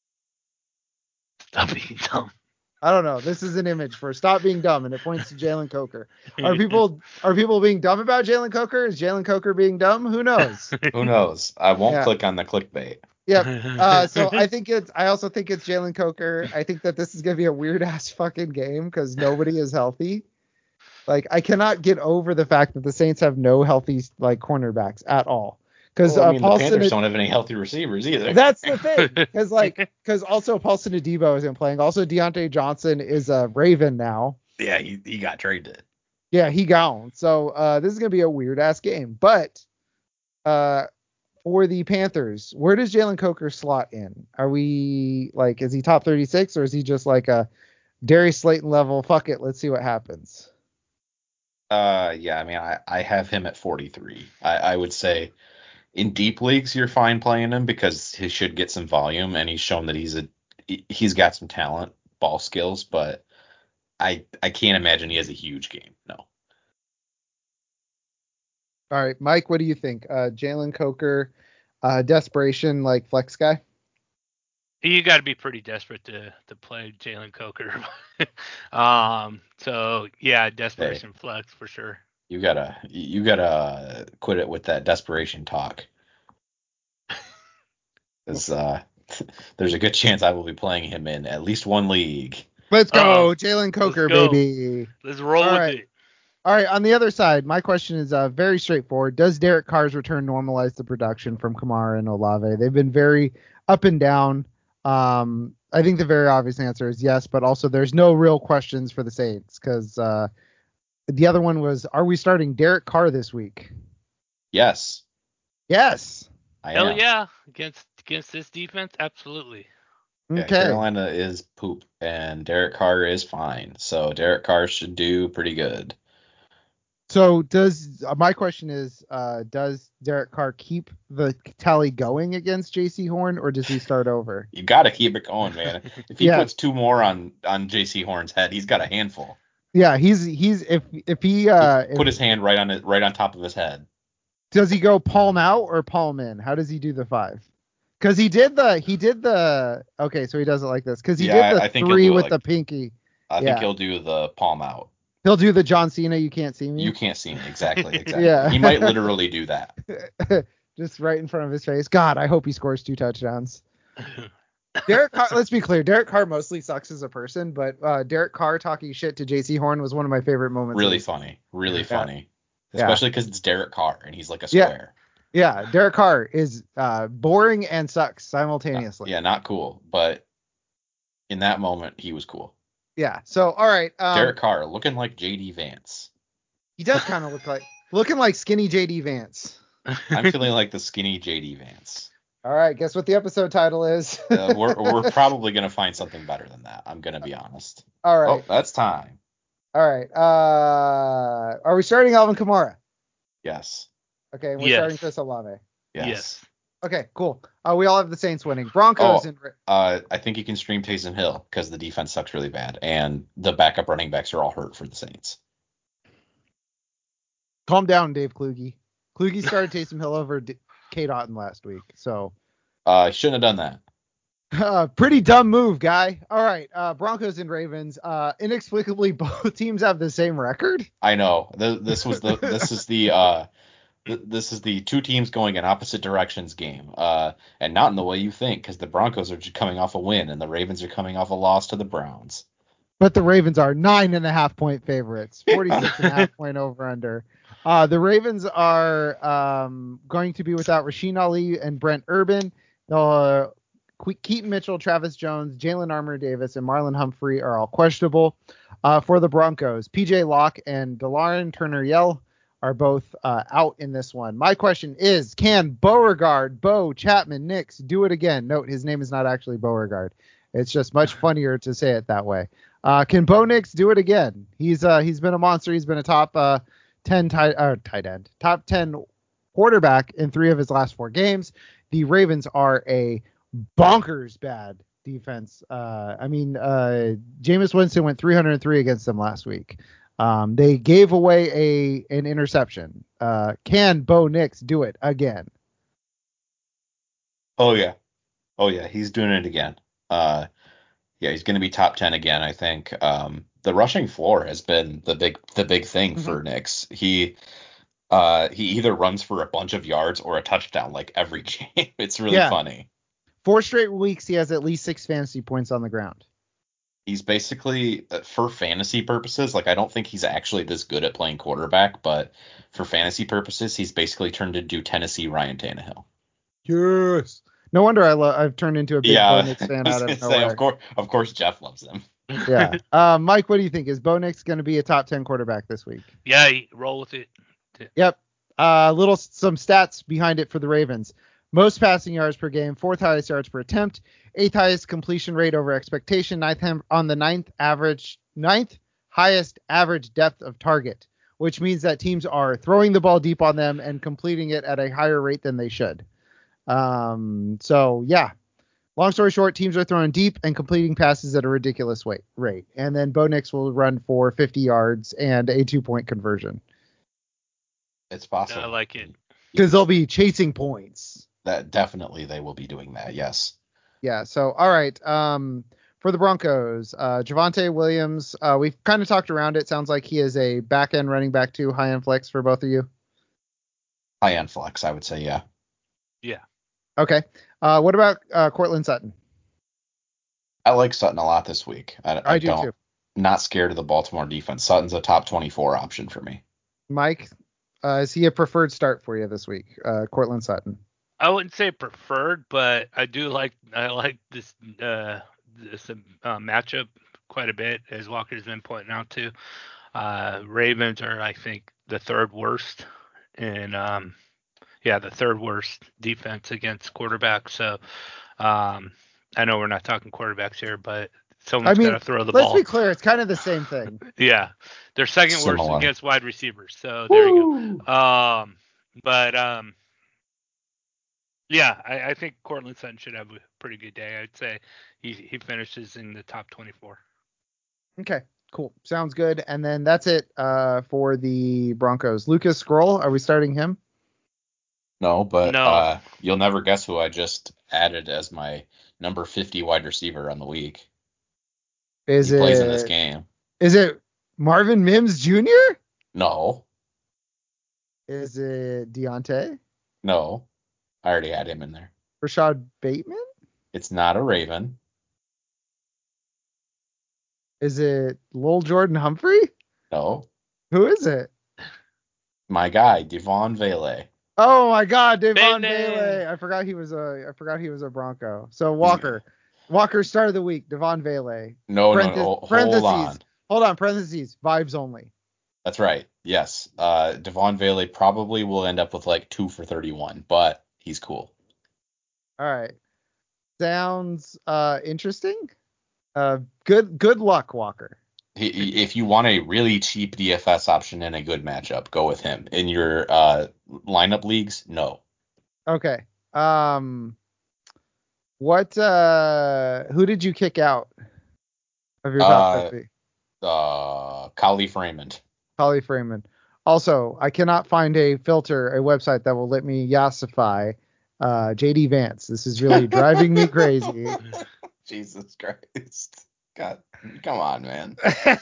Stop being dumb. I don't know. This is an image for stop being dumb, and it points to Jalen Coker. Are people are people being dumb about Jalen Coker? Is Jalen Coker being dumb? Who knows? Who knows? I won't Yeah. click on the clickbait. Yep. Uh, so I think it's. I also think it's Jalen Coker. I think that this is gonna be a weird ass fucking game because nobody is healthy. Like I cannot get over the fact that the Saints have no healthy like cornerbacks at all. Because well, I uh, mean, Paul the Panthers Sin- don't have any healthy receivers either. That's the thing. Because like, because also Paulson Adebo isn't playing. Also Deontay Johnson is a Raven now. Yeah, he, he got traded. Yeah, he gone. So uh, this is gonna be a weird ass game. But uh, for the Panthers, where does Jalen Coker slot in? Are we like, is he top thirty-six or is he just like a Darius Slayton level? Fuck it, let's see what happens. Uh, yeah, I mean, I, I have him at forty-three. I, I would say in deep leagues, you're fine playing him because he should get some volume and he's shown that he's a he's got some talent, ball skills, but I I can't imagine he has a huge game. No. All right, Mike, what do you think? Uh, Jalen Coker, uh, desperation like flex guy? You got to be pretty desperate to to play Jalen Coker. um. So yeah, desperation hey, flex for sure. You gotta you gotta quit it with that desperation talk. Because uh, there's a good chance I will be playing him in at least one league. Let's go, Uh, Jalen Coker, let's go. baby. Let's roll All with right. it. All right, on the other side, my question is uh, very straightforward. Does Derek Carr's return normalize the production from Kamara and Olave? They've been very up and down. Um, I think the very obvious answer is yes, but also there's no real questions for the Saints because uh, the other one was, are we starting Derek Carr this week? Yes. Yes. I Hell am. yeah. Against against this defense, absolutely. Yeah, okay. Carolina is poop, and Derek Carr is fine. So Derek Carr should do pretty good. So does uh, my question is, uh, does Derek Carr keep the tally going against J C Horn, or does he start over? You got to keep it going, man. If he Yeah. puts two more on on J C Horn's head, he's got a handful. Yeah, he's he's if if he uh Put, put if, his hand right on it, right on top of his head. does he go palm out or palm in? How does he do the five? Because he did the he did the okay, so he does it like this. Because he Yeah, did the I, I think he'll three do it with like the pinky. I Yeah. think he'll do the palm out. He'll do the John Cena. You can't see me. You can't see me. Exactly. Exactly. Yeah. He might literally do that. Just right in front of his face. God, I hope he scores two touchdowns. Derek Carr, let's be clear. Derek Carr mostly sucks as a person, but uh, Derek Carr talking shit to J C Horn was one of my favorite moments. Really funny. Really Yeah. funny. Yeah. Especially because it's Derek Carr and he's like a Yeah. square. Yeah, Derek Carr is uh, boring and sucks simultaneously. Yeah, not cool. But in that moment, he was cool. Yeah. So, all right. Um, Derek Carr looking like J D Vance. He does kind of look like looking like skinny J D Vance. I'm feeling like the skinny J D Vance. All right. Guess what the episode title is? uh, we're we're probably gonna find something better than that. I'm gonna be honest. All right. Oh, that's time. All right. Uh, are we starting Alvin Kamara? Yes. Okay. We're Yes. starting Chris Olave. Yes. Yes. Okay. Cool. Uh, we all have the Saints winning. Broncos Oh, and uh, I think you can stream Taysom Hill because the defense sucks really bad, and the backup running backs are all hurt for the Saints. calm down, Dave Kluge. Kluge started Taysom Hill over D- Kate Otten last week, so Uh, shouldn't have done that. uh, pretty dumb move, guy. All right. Uh, Broncos and Ravens. Uh, inexplicably, both teams have the same record. I know. The, this was the this is the uh th- this is the two teams going in opposite directions game. Uh, and not in the way you think, because the Broncos are just coming off a win and the Ravens are coming off a loss to the Browns. But the Ravens are nine and a half point favorites, forty-six and a half point over under. Uh, the Ravens are um, going to be without Rasheen Ali and Brent Urban. Uh, Que- Keaton Mitchell, Travis Jones, Jalen Armour Davis, and Marlon Humphrey are all questionable. Uh, for the Broncos, P J Locke and DeLaron Turner-Yell are both uh, out in this one. My question is, can Beauregard, Bo, Chapman, Nix do it again? Note, his name is not actually Beauregard. It's just much funnier to say it that way. Uh, can Bo Nix do it again? He's uh, he's been a monster. He's been a top uh, ten tight uh, tight end, top ten quarterback in three of his last four games. The Ravens are a bonkers bad defense. Uh, I mean, uh, Jameis Winston went three hundred three against them last week. Um, they gave away a an interception. Uh, can Bo Nix do it again? Oh yeah. Oh yeah, he's doing it again. Uh, yeah, he's going to be top ten again, I think. Um, the rushing floor has been the big the big thing for Nix. He uh he either runs for a bunch of yards or a touchdown like every game. It's really Yeah. funny. Four straight weeks, he has at least six fantasy points on the ground. He's basically, uh, for fantasy purposes, like I don't think he's actually this good at playing quarterback, but for fantasy purposes, he's basically turned into Tennessee Ryan Tannehill. Yes. No wonder I lo- I've turned into a big Yeah, Bo Nix I fan was out gonna of say, nowhere. of course, of course, Jeff loves him. Yeah. Uh, Mike, what do you think? Is Bo Nix going to be a top ten quarterback this week? Yeah, roll with it. Yep. Uh, little some stats behind it for the Ravens. Most passing yards per game, fourth highest yards per attempt, eighth highest completion rate over expectation, ninth hem- on the ninth average, ninth highest average depth of target, which means that teams are throwing the ball deep on them and completing it at a higher rate than they should. Um, so yeah, long story short, teams are throwing deep and completing passes at a ridiculous weight, rate. And then Bo Nix will run for fifty yards and a two point conversion. It's possible. I like it. Because they'll be chasing points. That definitely they will be doing that. Yes. Yeah. So, all right. Um, for the Broncos, uh, Javonte Williams, uh, we've kind of talked around it. Sounds like he is a back end running back too, high end flex for both of you. High end flex, I would say. Yeah. Yeah. Okay. Uh, what about uh, Cortland Sutton? I like Sutton a lot this week. I, I, I do don't. too. Not scared of the Baltimore defense. Sutton's a top twenty-four option for me. Mike, uh, is he a preferred start for you this week? Uh, Cortland Sutton. I wouldn't say preferred, but I do like I like this uh this uh, matchup quite a bit, as Walker's been pointing out too. Uh, Ravens are, I think, the third worst, and um, yeah, the third worst defense against quarterbacks. So um, I know we're not talking quarterbacks here, but someone's I mean, got to throw the let's ball. be clear, it's kind of the same thing. Yeah, they're second Similar. worst against wide receivers. So there you go. Um, but um, yeah, I, I think Cortland Sutton should have a pretty good day. I'd say he he finishes in the top twenty-four. Okay, cool. Sounds good. And then that's it uh, for the Broncos. Lucas Skrull, are we starting him? No, but No. Uh, you'll never guess who I just added as my number fifty wide receiver on the week. Is he it plays in this game. Is it Marvin Mims Junior? No, Is it Deontay? no, I already had him in there. Rashad Bateman? It's not a Raven. Is it Lil Jordan Humphrey? No, Who is it? my guy Devon Vele. Oh my God, Devon Bailey. Bailey. I forgot he was a I forgot he was a Bronco. So Walker, Walker start of the week, Devon Bailey. No, no, Parenthes- no, hold parentheses. on. Hold on, parentheses. Vibes only. That's right. Yes, uh, Devon Vele probably will end up with like two for thirty-one, but he's cool. All right. Sounds uh interesting. Uh, good good luck, Walker. He, he- if you want a really cheap D F S option and a good matchup, go with him. In your uh, lineup leagues, no. Okay. Um, what? Uh, who did you kick out of your top Uh, fifty? uh, Khalif Raymond. Holly Freeman. Also, I cannot find a filter, a website that will let me yassify uh, J D Vance. This is really driving me crazy. Jesus Christ. God, come on, man.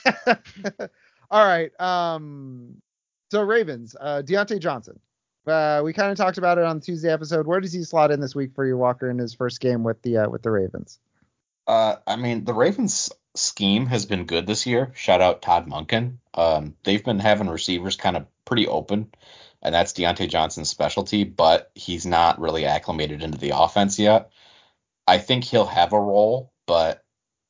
All right. Um. So Ravens, uh, Deontay Johnson. Uh, we kind of talked about it on the Tuesday episode. Where does he slot in this week for you, Walker, in his first game with the uh, with the Ravens? Uh, I mean, the Ravens scheme has been good this year. Shout out Todd Monken. Um, they've been having receivers kind of pretty open, and that's Deontay Johnson's specialty, but he's not really acclimated into the offense yet. I think he'll have a role, but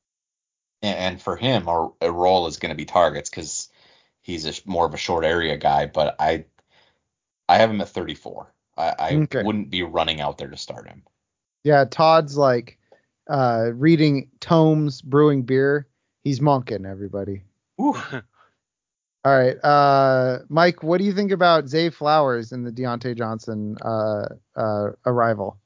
and for him, a, a role is going to be targets because he's a, more of a short area guy. But I, I have him at thirty-four. I, I Okay. wouldn't be running out there to start him. Yeah, Todd's like uh, reading tomes, brewing beer. He's monking, everybody. Ooh. All right, uh, Mike, what do you think about Zay Flowers in the Deontay Johnson uh, uh, arrival?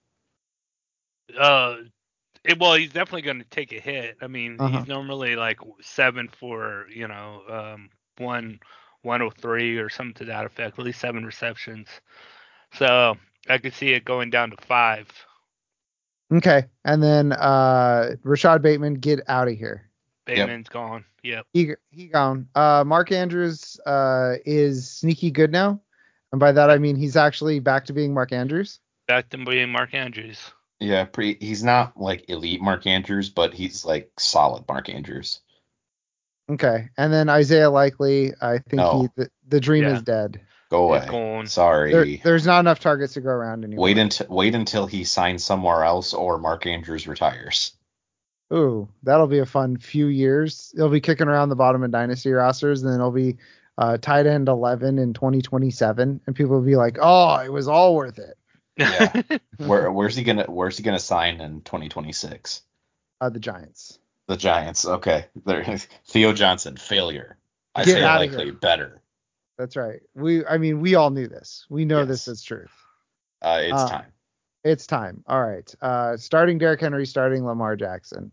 Uh, it, well, he's definitely going to take a hit. I mean, Uh-huh. he's normally like seven for you know um one one oh three or something to that effect. At least seven receptions. So I could see it going down to five. Okay, and then uh, Rashad Bateman, get out of here. Bateman's yep. gone. Yep. He he gone. Uh, Mark Andrews uh, is sneaky good now, and by that I mean he's actually back to being Mark Andrews. Back to being Mark Andrews. Yeah, pretty. He's not like elite Mark Andrews, but he's like solid Mark Andrews. Okay, and then Isaiah Likely, I think no. he the, the dream yeah. is dead. Go away. He's gone. Sorry. There, there's not enough targets to go around anymore. Wait until wait until he signs somewhere else or Mark Andrews retires. Ooh, that'll be a fun few years. He'll be kicking around the bottom of dynasty rosters, and then it'll be uh, tight end eleven in twenty twenty-seven, and people will be like, "Oh, it was all worth it." Yeah. Where where's he gonna Where's he gonna sign in twenty twenty-six? Uh, the Giants. The Giants. Okay. There. Theo Johnson, failure. I Get say outta likely here. better. That's right. We, I mean, we all knew this. We know Yes. this is truth. Uh, it's Uh, time. It's time. All right. Uh, starting Derrick Henry, starting Lamar Jackson.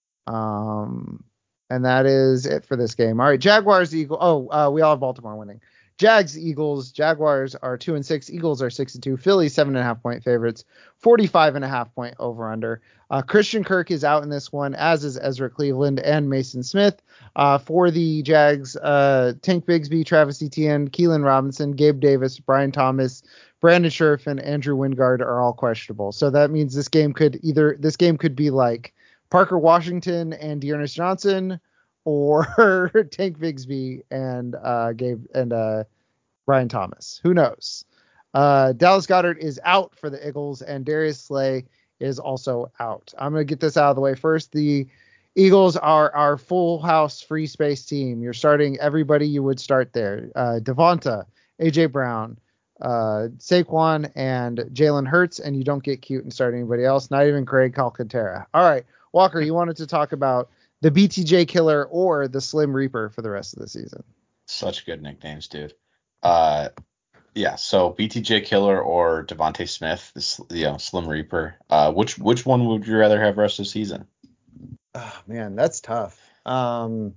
Um, and that is it for this game. All right. Jaguars, Eagles. Oh, uh, we all have Baltimore winning. Jags, Eagles. Jaguars are two and six. Eagles are six and two. Philly seven and a half point favorites. forty-five and a half point over under. Uh, Christian Kirk is out in this one, as is Ezra Cleveland and Mason Smith. Uh, for the Jags, uh, Tank Bigsby, Travis Etienne, Keelan Robinson, Gabe Davis, Brian Thomas, Brandon Scherf, and Andrew Wingard are all questionable. So that means this game could either this game could be like Parker Washington and Dearness Johnson, or Tank Bigsby and uh, Gabe and uh, Brian Thomas. Who knows? Uh, Dallas Goedert is out for the Eagles, and Darius Slay is also out. I'm going to get this out of the way first. The Eagles are our full house free space team. You're starting everybody you would start there. Uh, Devonta, A J Brown, uh, Saquon, and Jalen Hurts, and you don't get cute and start anybody else, not even Craig Alcantara. All right, Walker, you wanted to talk about the B T J Killer or the Slim Reaper for the rest of the season. Such good nicknames, dude. Uh, yeah. So B T J Killer or Devontae Smith, this, you know, Slim Reaper. Uh, which which one would you rather have rest of the season? Oh man, that's tough. Um,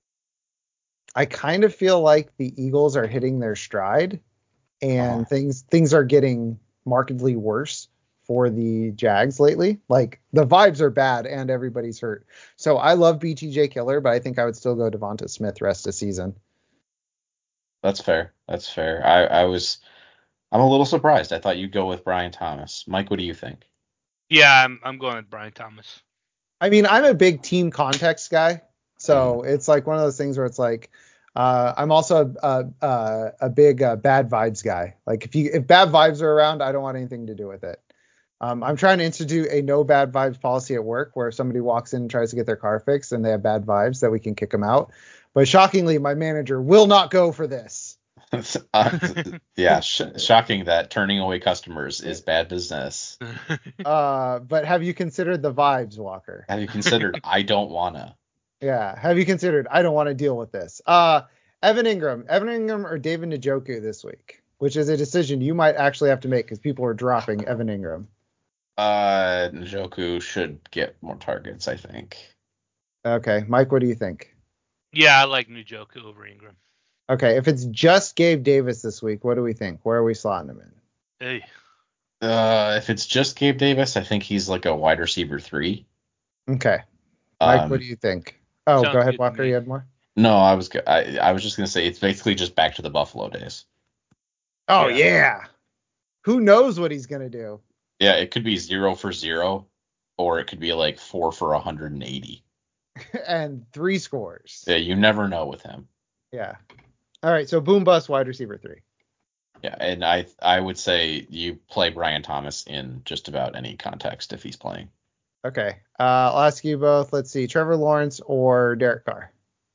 I kind of feel like the Eagles are hitting their stride, and Uh-huh. things things are getting markedly worse for the Jags lately. Like the vibes are bad and everybody's hurt. So I love B T J Killer, but I think I would still go Devonta Smith rest of season. That's fair. That's fair. I, I was I'm a little surprised. I thought you'd go with Brian Thomas. Mike, what do you think? Yeah, I'm I'm going with Brian Thomas. I mean, I'm a big team context guy, so it's like one of those things where it's like uh, I'm also a a, a big uh, bad vibes guy. Like if you if bad vibes are around, I don't want anything to do with it. Um, I'm trying to institute a no bad vibes policy at work where if somebody walks in and tries to get their car fixed and they have bad vibes, that we can kick them out. But shockingly, my manager will not go for this. uh, yeah, sh- shocking that turning away customers is bad business. Uh, but have you considered the vibes, Walker? Have you considered I don't wanna? Yeah. Have you considered I don't want to deal with this? Uh, Evan Ingram, Evan Ingram or David Njoku this week, which is a decision you might actually have to make because people are dropping Evan Ingram. Uh, Njoku should get more targets, I think. Okay, Mike, what do you think? Yeah, I like Njoku over Ingram. Okay, if it's just Gabe Davis this week, what do we think? Where are we slotting him in? Hey, Uh, if it's just Gabe Davis, I think he's like a wide receiver three. Okay, Mike, what Um, do you think? Oh, sounds go ahead, good to Walker. me. You had more? no, I was go- I, I was just gonna say it's basically just back to the Buffalo days. Oh Yeah. yeah. Who knows what he's gonna do? Yeah, it could be zero for zero, or it could be like four for one hundred eighty. And three scores. Yeah, you never know with him. Yeah. All right, so boom bust wide receiver three. Yeah, and I I would say you play Brian Thomas in just about any context if he's playing. Okay. Uh, I'll ask you both. Let's see, Trevor Lawrence or Derek Carr.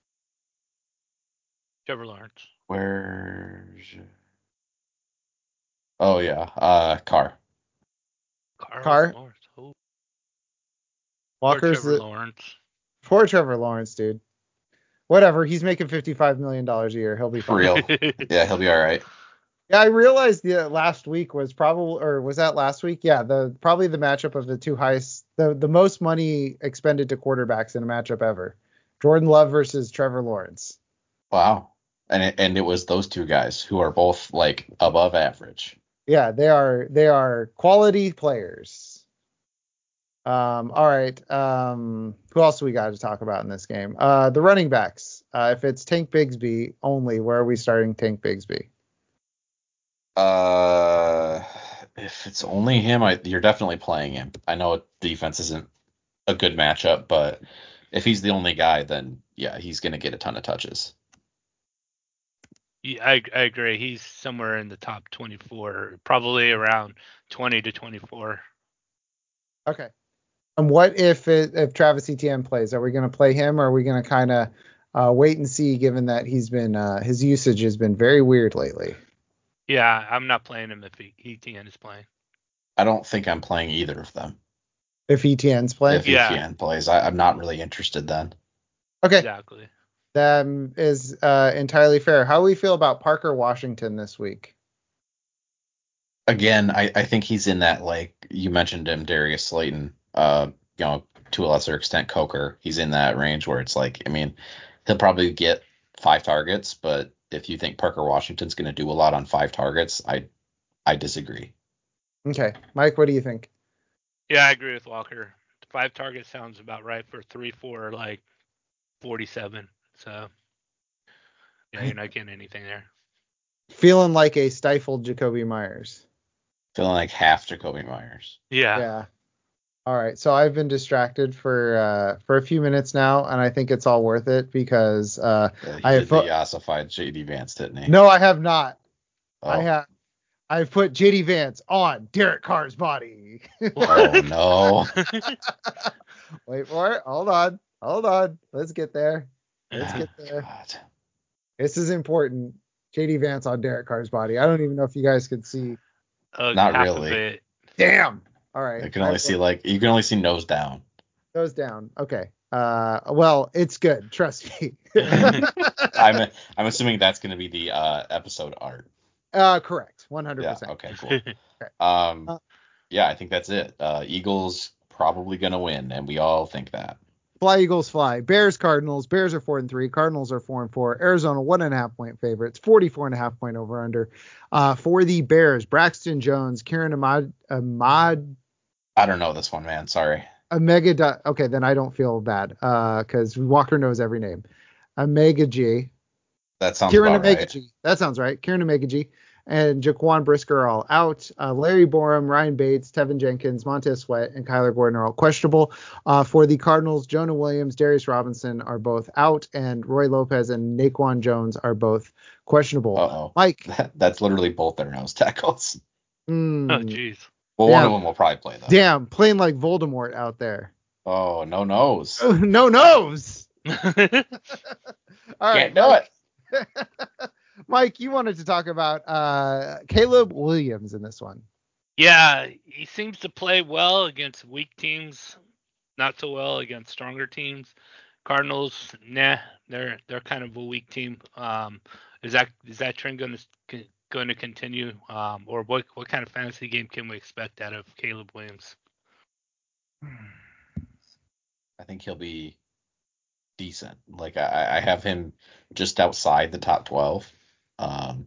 Trevor Lawrence. Where's Oh yeah, uh Carr. Carr, Carr? Lawrence. Oh. Or Walker's Trevor the Lawrence. poor Trevor Lawrence, dude. Whatever. He's making fifty-five million dollars a year. He'll be For fine. real. Yeah, he'll be all right. Yeah, I realized the last week was probably, or was that last week? Yeah, the probably the matchup of the two highest, the the most money expended to quarterbacks in a matchup ever. Jordan Love versus Trevor Lawrence. Wow. And it, and it was those two guys who are both like above average. Yeah, they are they are quality players. Um, all right. Um, who else do we got to talk about in this game? Uh, the running backs. Uh, if it's Tank Bigsby only, where are we starting Tank Bigsby? Uh, if it's only him, I, you're definitely playing him. I know defense isn't a good matchup, but if he's the only guy, then yeah, he's gonna get a ton of touches. Yeah, I, I agree. He's somewhere in the top twenty-four, probably around twenty to twenty-four. Okay. And what if it, if Travis Etienne plays? Are we going to play him, or are we going to kind of uh, wait and see? Given that he's been uh, his usage has been very weird lately. Yeah, I'm not playing him if he, Etienne is playing. I don't think I'm playing either of them. If Etienne's playing, If Yeah. Etienne plays, I, I'm not really interested then. okay, Exactly. that is uh, entirely fair. How do we feel about Parker Washington this week? Again, I, I think he's in that, like you mentioned him, Darius Slayton, uh, you know, to a lesser extent Coker. He's in that range where it's like, I mean, he'll probably get five targets, but if you think Parker Washington's going to do a lot on five targets, I I disagree. Okay, Mike, what do you think? Yeah, I agree with Walker. Five targets sounds about right for three, four, like forty-seven. So, yeah, you're not getting anything there. Feeling like a stifled Jacoby Myers. Feeling like half Jacoby Myers. Yeah. Yeah. All right. So I've been distracted for uh, for a few minutes now, and I think it's all worth it because uh, Uh, he I did have the fo- Yassified J D Vance, didn't he? no, I have not. Oh. I have I've put J D Vance on Derek Carr's body. Oh no. Wait for it. Hold on. Hold on. Let's get there. Let's Oh, get there. God. This is important. J D Vance on Derek Carr's body. I don't even know if you guys could see. Uh, Not half really. Of it. Damn. All right. You can only see like you can only see nose down. Goes down. Okay. Uh, well, it's good. Trust me. I'm I'm assuming that's going to be the uh, episode art. uh, correct. one hundred Yeah. percent. Okay. Cool. Okay. Um. Uh, Yeah, I think that's it. Uh, Eagles probably going to win, and we all think that. Fly Eagles fly. Bears Cardinals. Bears are four and three. Cardinals are four and four. Arizona one and a half point favorites. forty-four and a half point over under. Uh, for the Bears, Braxton Jones, Kieran Ahmad, Ahmad, I don't know this one, man. Sorry. Omega. Du- Okay, then I don't feel bad. Uh, because Walker knows every name. Omega G. That sounds Kieran about Omega right. G. That sounds right. Kieran Omega G. And Jaquan Brisker are all out. Uh, Larry Borum, Ryan Bates, Tevin Jenkins, Montez Sweat, and Kyler Gordon are all questionable. Uh, for the Cardinals, Jonah Williams, Darius Robinson are both out, and Roy Lopez and Naquan Jones are both questionable. Uh-oh. Mike. That, that's literally both their nose tackles. Mm, Oh, jeez. Well, damn, one of them will probably play, though. Damn, playing like Voldemort out there. Oh, no nose. No nose. All right, Can't do Mike. it. Mike, you wanted to talk about uh, Caleb Williams in this one. Yeah, he seems to play well against weak teams, not so well against stronger teams. Cardinals, nah, they're they're kind of a weak team. Um, is that is that trend going to going to continue? Um, or what what kind of fantasy game can we expect out of Caleb Williams? I think he'll be decent. Like, I, I have him just outside the top twelve. Um,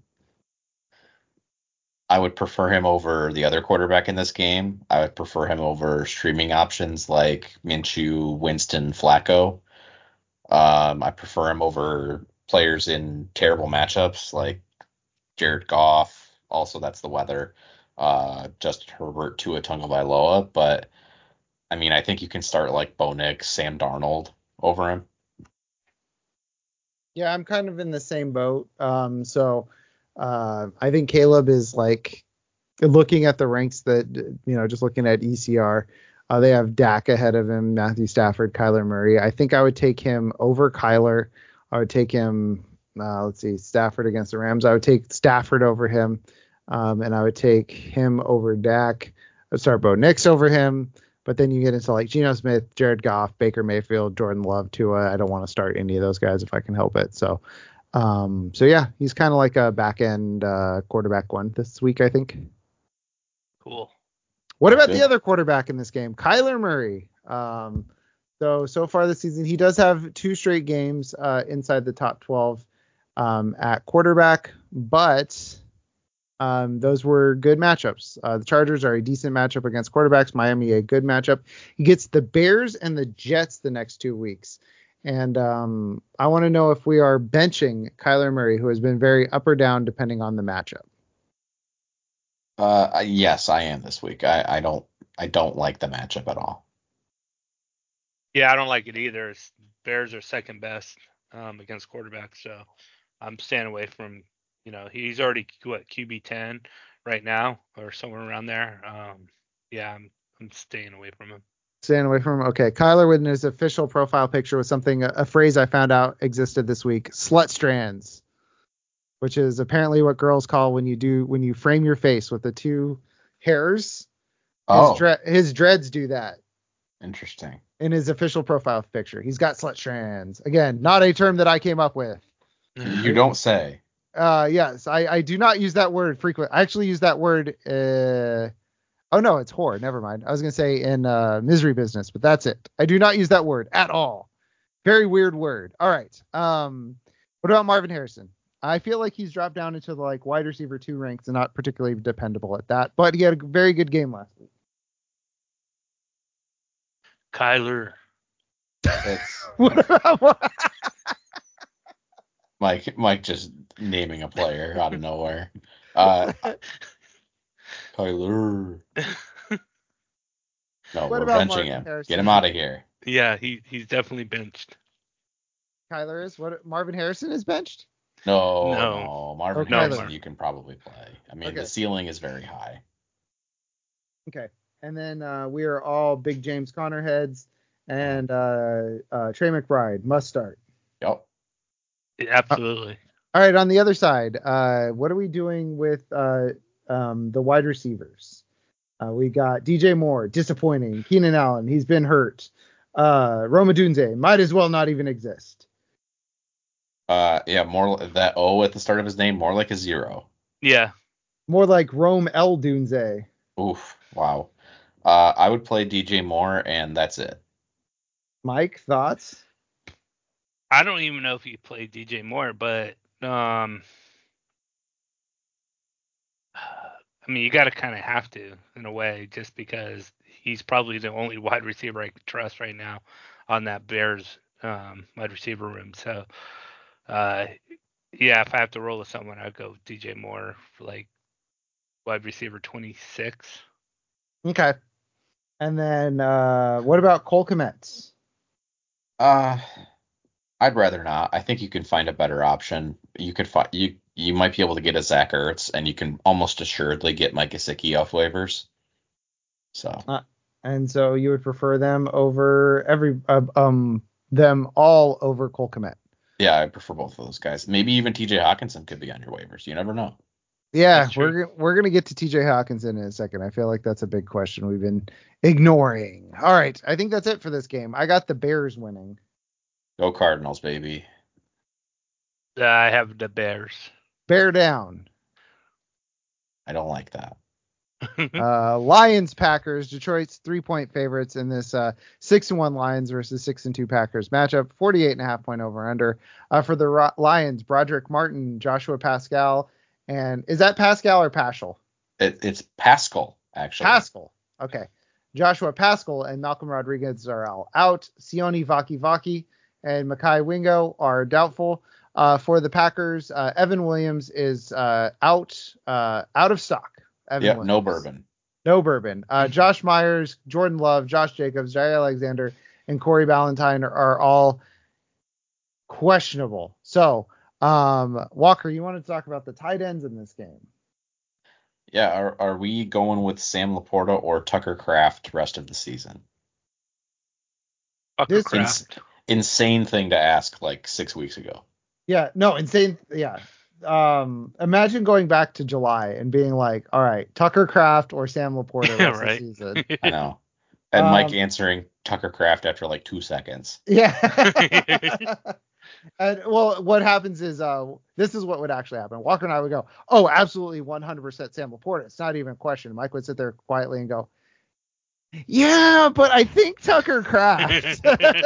I would prefer him over the other quarterback in this game. I would prefer him over streaming options like Minshew, Winston, Flacco. Um, I prefer him over players in terrible matchups like Jared Goff. Also, that's the weather. Uh, Justin Herbert, Tua Tagovailoa. But I mean, I think you can start like Bo Nix, Sam Darnold over him. Yeah, I'm kind of in the same boat. Um, so uh, I think Caleb is like looking at the ranks that, you know, just looking at E C R, uh, they have Dak ahead of him, Matthew Stafford, Kyler Murray. I think I would take him over Kyler. I would take him, uh, let's see, Stafford against the Rams. I would take Stafford over him, um, and I would take him over Dak. I'd start Bo Nix over him. But then you get into like Geno Smith, Jared Goff, Baker Mayfield, Jordan Love, Tua. I don't want to start any of those guys if I can help it. So, um, so yeah, he's kind of like a back end uh, quarterback one this week, I think. Cool. What about Good. the other quarterback in this game, Kyler Murray? Um, so so far this season, he does have two straight games uh, inside the top twelve um, at quarterback, but Um, those were good matchups. Uh, the Chargers are a decent matchup against quarterbacks. Miami, a good matchup. He gets the Bears and the Jets the next two weeks. And um, I want to know if we are benching Kyler Murray, who has been very up or down depending on the matchup. Uh, yes, I am this week. I, I don't I don't like the matchup at all. Yeah, I don't like it either. It's, Bears are second best um, against quarterbacks, so I'm staying away from. You know, he's already what Q B ten right now, or somewhere around there. Um, yeah, I'm I'm staying away from him. Staying away from him. Okay, Kyler with his official profile picture was something, a, a phrase I found out existed this week: slut strands, which is apparently what girls call when you do when you frame your face with the two hairs. Oh, His, dre- his dreads do that. interesting. In his official profile picture, he's got slut strands. Again, not a term that I came up with. You don't say. Uh, yes, I, I do not use that word frequently. I actually use that word. Uh, oh no, it's whore. Never mind. I was gonna say in uh, misery business, but that's it. I do not use that word at all. Very weird word. All right. Um, what about Marvin Harrison? I feel like he's dropped down into the like wide receiver two ranks and not particularly dependable at that, but he had a very good game last week. Kyler. It's What about Mike Mike just naming a player out of nowhere. Uh, Kyler. No, What we're about benching Marvin him. Harrison? Get him out of here. Yeah, he he's definitely benched. Kyler is what? Marvin Harrison is benched? No, No. no, Marvin Oh, No, Harrison, Mark. you can probably play. I mean, Okay. the ceiling is very high. Okay. And then uh, we are all big James Conner heads, and uh, uh, Trey McBride must start. Yep. Absolutely. All right, on the other side, uh, what are we doing with uh, um, the wide receivers? Uh, we got D J Moore, disappointing. Keenan Allen, he's been hurt. Uh, Rome Odunze might as well not even exist. Uh, yeah, more that O at the start of his name, more like a zero. Yeah. More like Rome El Dunze. Oof, wow. Uh, I would play D J Moore, and that's it. Mike, thoughts? I don't even know if he played D J Moore, but um, I mean, you got to kind of have to in a way, just because he's probably the only wide receiver I can trust right now on that Bears um, wide receiver room. So, uh, yeah, if I have to roll with someone, I'd go D J Moore for like wide receiver twenty-six. Okay. And then uh, what about Cole Kmet? Uh, I'd rather not. I think you can find a better option. You could find you you might be able to get a Zach Ertz, and you can almost assuredly get Mike Gesicki off waivers. So Uh, and so you would prefer them over every uh, um them all over Cole Kmet. yeah, I prefer both of those guys. Maybe even T J Hawkinson could be on your waivers. You never know. Yeah, we're we're gonna get to T J Hawkinson in a second. I feel like that's a big question we've been ignoring. All right, I think that's it for this game. I got the Bears winning. Go Cardinals, baby. Uh, I have the Bears. Bear down. I don't like that. uh, Lions Packers. Detroit's three point favorites in this uh, six and one Lions versus six and two Packers matchup. forty-eight and a half point over under uh, for the Ro- Lions. Broderick Martin, Joshua Pascal. And is that Pascal or Paschal? It, it's Pascal, actually. Pascal. Okay. Joshua Pascal and Malcolm Rodriguez are all out. Sione Vaki Vaki and Makai Wingo are doubtful. Uh, for the Packers, uh, Evan Williams is uh, out uh, out of stock. Evan Yep, Williams. no bourbon. No bourbon. Uh, Josh Myers, Jordan Love, Josh Jacobs, Jair Alexander, and Corey Ballantyne are, are all questionable. So, um, Walker, you want to talk about the tight ends in this game? Yeah, are are we going with Sam Laporta or Tucker Kraft rest of the season? Tucker This- Kraft. Insane thing to ask like six weeks ago. Yeah, no, insane. Yeah. Um, imagine going back to July and being like, all right, Tucker Kraft or Sam Laporta rest Right. of the season. I know. And Um, Mike answering Tucker Kraft after like two seconds. Yeah. And well, what happens is, uh, this is what would actually happen. Walker and I would go, oh, absolutely one hundred percent Sam Laporta. It's not even a question. Mike would sit there quietly and go, yeah, but I think Tucker Kraft.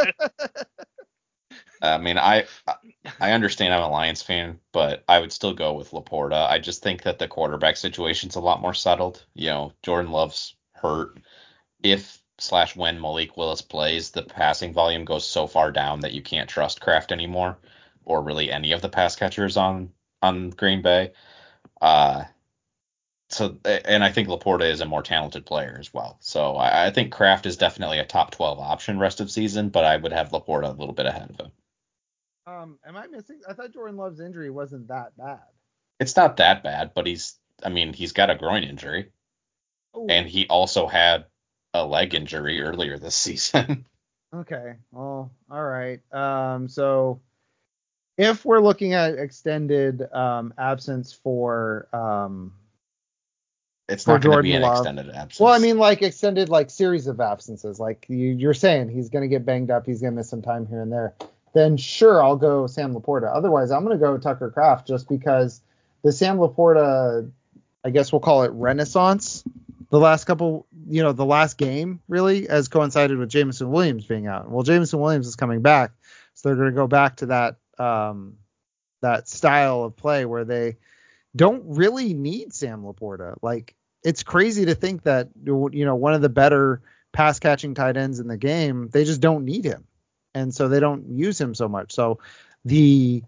I mean, I I understand I'm a Lions fan, but I would still go with Laporta. I just think that the quarterback situation's a lot more settled. You know, Jordan Love's hurt. If slash when Malik Willis plays, the passing volume goes so far down that you can't trust Kraft anymore, or really any of the pass catchers on on Green Bay. Uh, so and I think Laporta is a more talented player as well. So I, I think Kraft is definitely a top twelve option rest of season, but I would have Laporta a little bit ahead of him. Um, am I missing? I thought Jordan Love's injury wasn't that bad. It's not that bad, but he's I mean, he's got a groin injury. Ooh. And he also had a leg injury earlier this season. Okay. Well, all right. Um, so if we're looking at extended um, absence for um, It's for not going to Jordan be an Love. extended absence. Well, I mean, like extended like series of absences. Like you, you're saying he's going to get banged up. He's going to miss some time here and there. Then sure, I'll go Sam Laporta. Otherwise, I'm going to go Tucker Kraft just because the Sam Laporta, I guess we'll call it renaissance. The last couple, you know, the last game really has coincided with Jameson Williams being out. Well, Jameson Williams is coming back, so they're going to go back to that um, that style of play where they don't really need Sam Laporta. Like, it's crazy to think that, you know, one of the better pass catching tight ends in the game, they just don't need him. And so they don't use him so much. So the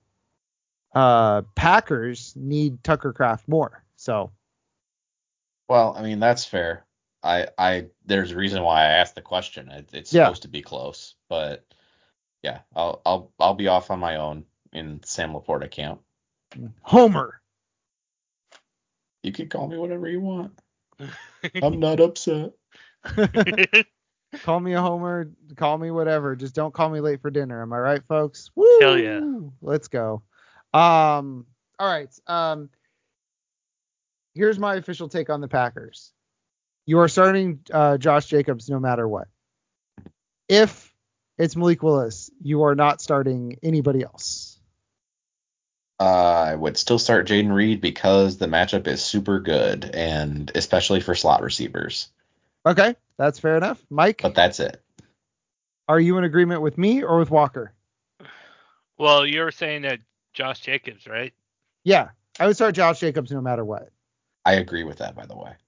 uh, Packers need Tucker Kraft more. So. Well, I mean, that's fair. I, I, there's a reason why I asked the question. It, it's Yeah. supposed to be close, but yeah, I'll, I'll, I'll be off on my own in Sam Laporta camp. Homer. You can call me whatever you want. I'm not upset. Call me a homer. Call me whatever. Just don't call me late for dinner. Am I right, folks? Woo! Hell yeah. Let's go. Um. All right. Um. Here's my official take on the Packers. You are starting uh, Josh Jacobs no matter what. if it's Malik Willis, you are not starting anybody else. Uh, I would still start Jaden Reed because the matchup is super good, and especially for slot receivers. Okay, that's fair enough. Mike, But that's it. are you in agreement with me or with Walker? Well, you were saying that Josh Jacobs, right? Yeah, I would start Josh Jacobs no matter what. I agree with that, by the way.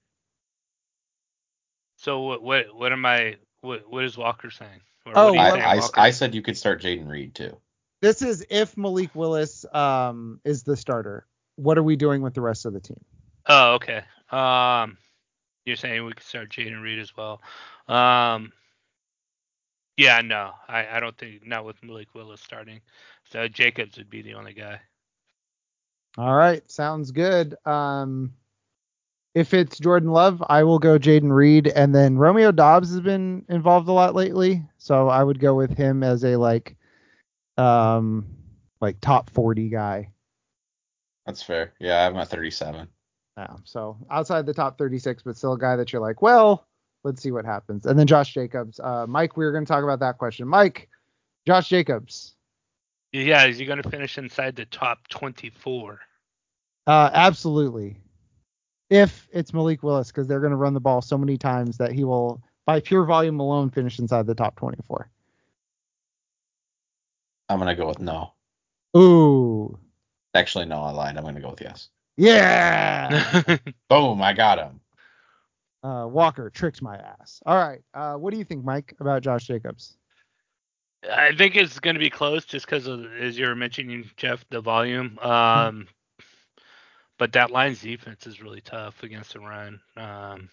So what what what am I what what is Walker saying? Or Oh, what are you what- saying, I, I, Walker? I said you could start Jaden Reed too. This is if Malik Willis um, is the starter. What are we doing with the rest of the team? Oh, okay. Um, you're saying we could start Jaden Reed as well. Um, yeah, no, I, I don't think not with Malik Willis starting. So Jacobs would be the only guy. All right, sounds good. Um, if it's Jordan Love, I will go Jaden Reed, and then Romeo Dobbs has been involved a lot lately, so I would go with him as a like, um, like top forty guy. That's fair. Yeah, I'm at thirty-seven. Yeah, so outside the top thirty-six, but still a guy that you're like, well, let's see what happens. And then Josh Jacobs. Uh, Mike, we were going to talk about that question. Mike, Josh Jacobs. Yeah, is he going to finish inside the top twenty-four? Uh, absolutely. If it's Malik Willis, because they're going to run the ball so many times that he will, by pure volume alone, finish inside the top twenty-four. I'm going to go with no. Ooh. Actually, no, I lied. I'm going to go with yes. Yeah. Boom, I got him. uh, Walker tricked my ass. All right. Uh, what do you think, Mike, about Josh Jacobs? I think it's going to be close just because of, as you were mentioning, Jeff, the volume. Um, but that Lions defense is really tough against the run. Um,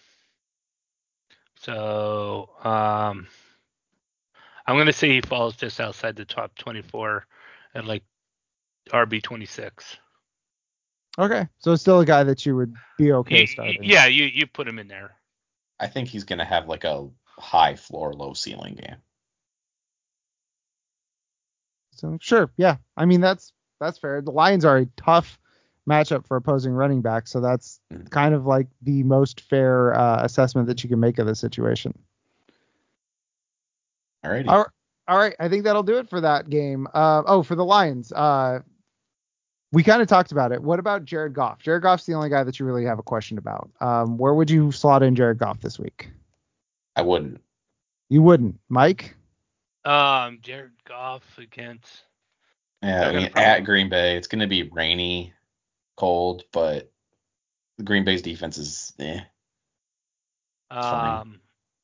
so um, I'm going to say he falls just outside the top twenty-four at like R B twenty-six. Okay. So still a guy that you would be okay You- starting. yeah, you, you put him in there. I think he's going to have like a high floor, low ceiling game. So sure, yeah. I mean that's that's fair. The Lions are a tough matchup for opposing running backs, so that's Mm. kind of like the most fair uh, assessment that you can make of the situation. Alrighty. All, all right, I think that'll do it for that game. Uh, oh, for the Lions, uh, we kind of talked about it. What about Jared Goff? Jared Goff's the only guy that you really have a question about. Um, where would you slot in Jared Goff this week? I wouldn't. You wouldn't, Mike? Um, Jared Goff against. Yeah, They're I gonna mean, probably- at Green Bay, it's going to be rainy, cold, but the Green Bay's defense is eh. fine. Um,